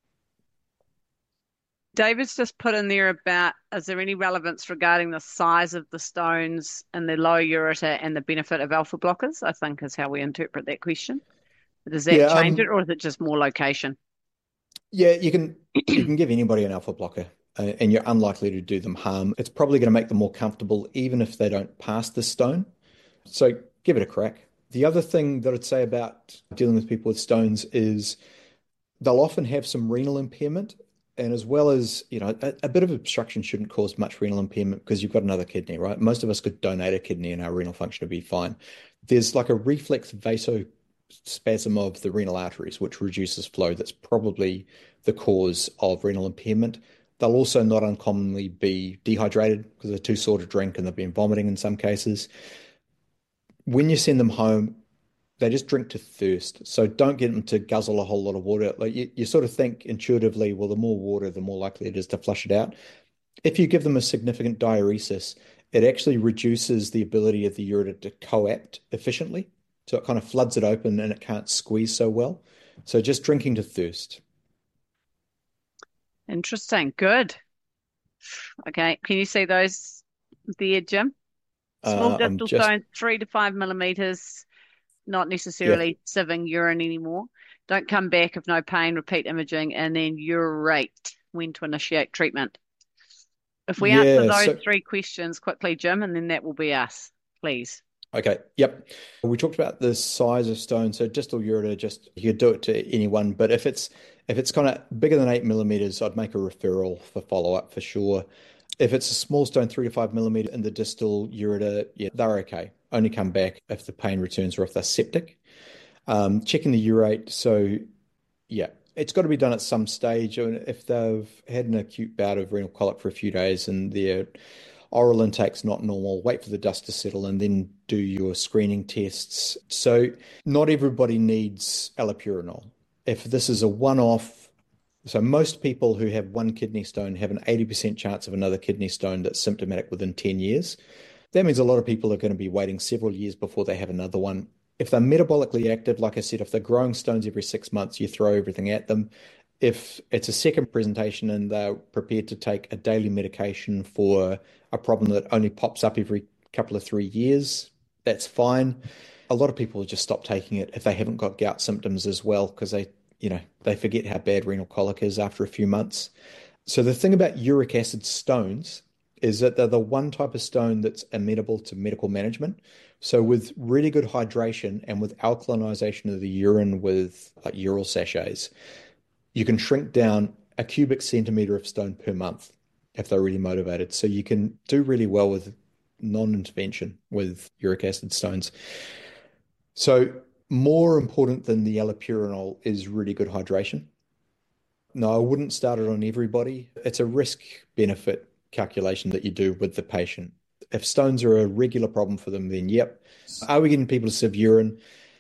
David's just put in there about, is there any relevance regarding the size of the stones and the low ureter and the benefit of alpha blockers? I think is how we interpret that question. Does that
Yeah,
change it
um,
or is it just more location?
yeah, you can you can give anybody an alpha blocker, uh, and you're unlikely to do them harm. It's probably going to make them more comfortable, even if they don't pass the stone. So give it a crack. The other thing that I'd say about dealing with people with stones is they'll often have some renal impairment. And as well as, you know, a, a bit of obstruction shouldn't cause much renal impairment because you've got another kidney, right? Most of us could donate a kidney and our renal function would be fine. There's like a reflex vasospasm spasm of the renal arteries, which reduces flow. That's probably the cause of renal impairment. They'll also not uncommonly be dehydrated because they're too sore to drink and they've been vomiting in some cases. When you send them home, they just drink to thirst. So don't get them to guzzle a whole lot of water. Like you, you sort of think intuitively, well, the more water, the more likely it is to flush it out. If you give them a significant diuresis, it actually reduces the ability of the ureter to coapt efficiently. So it kind of floods it open and it can't squeeze so well. So just drinking to thirst.
Interesting. Good. Okay. Can you see those there, Jim? Small
Uh, I'm
distal
just,
stones, three to five millimeters, not
yeah,
necessarily sieving urine anymore. Don't come back if no pain, repeat imaging, and then urate when to initiate treatment. If we answer
yeah.
those
So,
three questions quickly, Jim, and then that will be us, please.
okay, yep. We talked about the size of stone. So distal ureter, just you could do it to anyone, but if it's if it's kind of bigger than eight millimeters, I'd make a referral for follow-up for sure. If it's a small stone, three to five millimeter in the distal ureter, yeah, they're okay. Only come back if the pain returns or if they're septic. Um, checking the urate. So yeah, it's got to be done at some stage. And if they've had an acute bout of renal colic for a few days and their oral intake's not normal, wait for the dust to settle and then do your screening tests. So not everybody needs allopurinol. If this is a one-off, so most people who have one kidney stone have an eighty percent chance of another kidney stone that's symptomatic within ten years. That means a lot of people are going to be waiting several years before they have another one. If they're metabolically active, like I said, if they're growing stones every six months, you throw everything at them. If it's a second presentation and they're prepared to take a daily medication for a problem that only pops up every couple of three years, that's fine. A lot of people just stop taking it if they haven't got gout symptoms as well, because they, you know, they forget how bad renal colic is after a few months. So the thing about uric acid stones is that they're the one type of stone that's amenable to medical management. So with really good hydration and with alkalinization of the urine with like urine sachets, you can shrink down a cubic centimeter of stone per month if they're really motivated. So you can do really well with non-intervention with uric acid stones. So more important than the allopurinol is really good hydration. No, I wouldn't start it on everybody. It's a risk benefit calculation that you do with the patient. If stones are a regular problem for them, then yep. Are we getting people to sieve urine?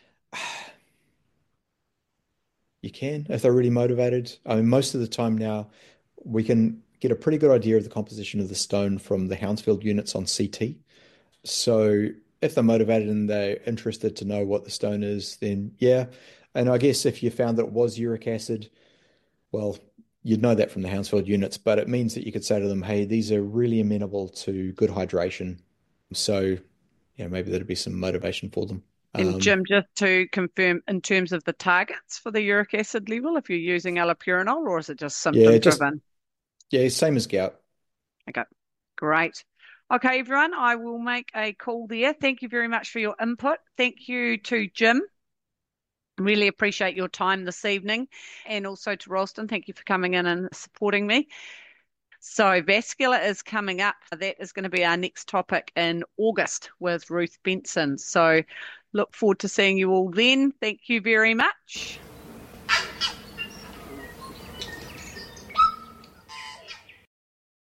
You can if they're really motivated. I mean, most of the time now, we can get a pretty good idea of the composition of the stone from the Hounsfield units on C T. So if they're motivated and they're interested to know what the stone is, then yeah. And I guess if you found that it was uric acid, well, you'd know that from the Hounsfield units, but it means that you could say to them, hey, these are really amenable to good hydration. So, yeah, maybe that'd be some motivation for them.
And
Um,
Jim, just to confirm, in terms of the targets for the uric acid level, if you're using allopurinol, or is it just
yeah,
symptom
just,
driven?
yeah, same as gout.
Okay, great. Okay, everyone, I will make a call there. Thank you very much for your input. Thank you to Jim. Really appreciate your time this evening. And also to Ralston, thank you for coming in and supporting me. So vascular is coming up. That is going to be our next topic in August with Ruth Benson. So look forward to seeing you all then. Thank you very much.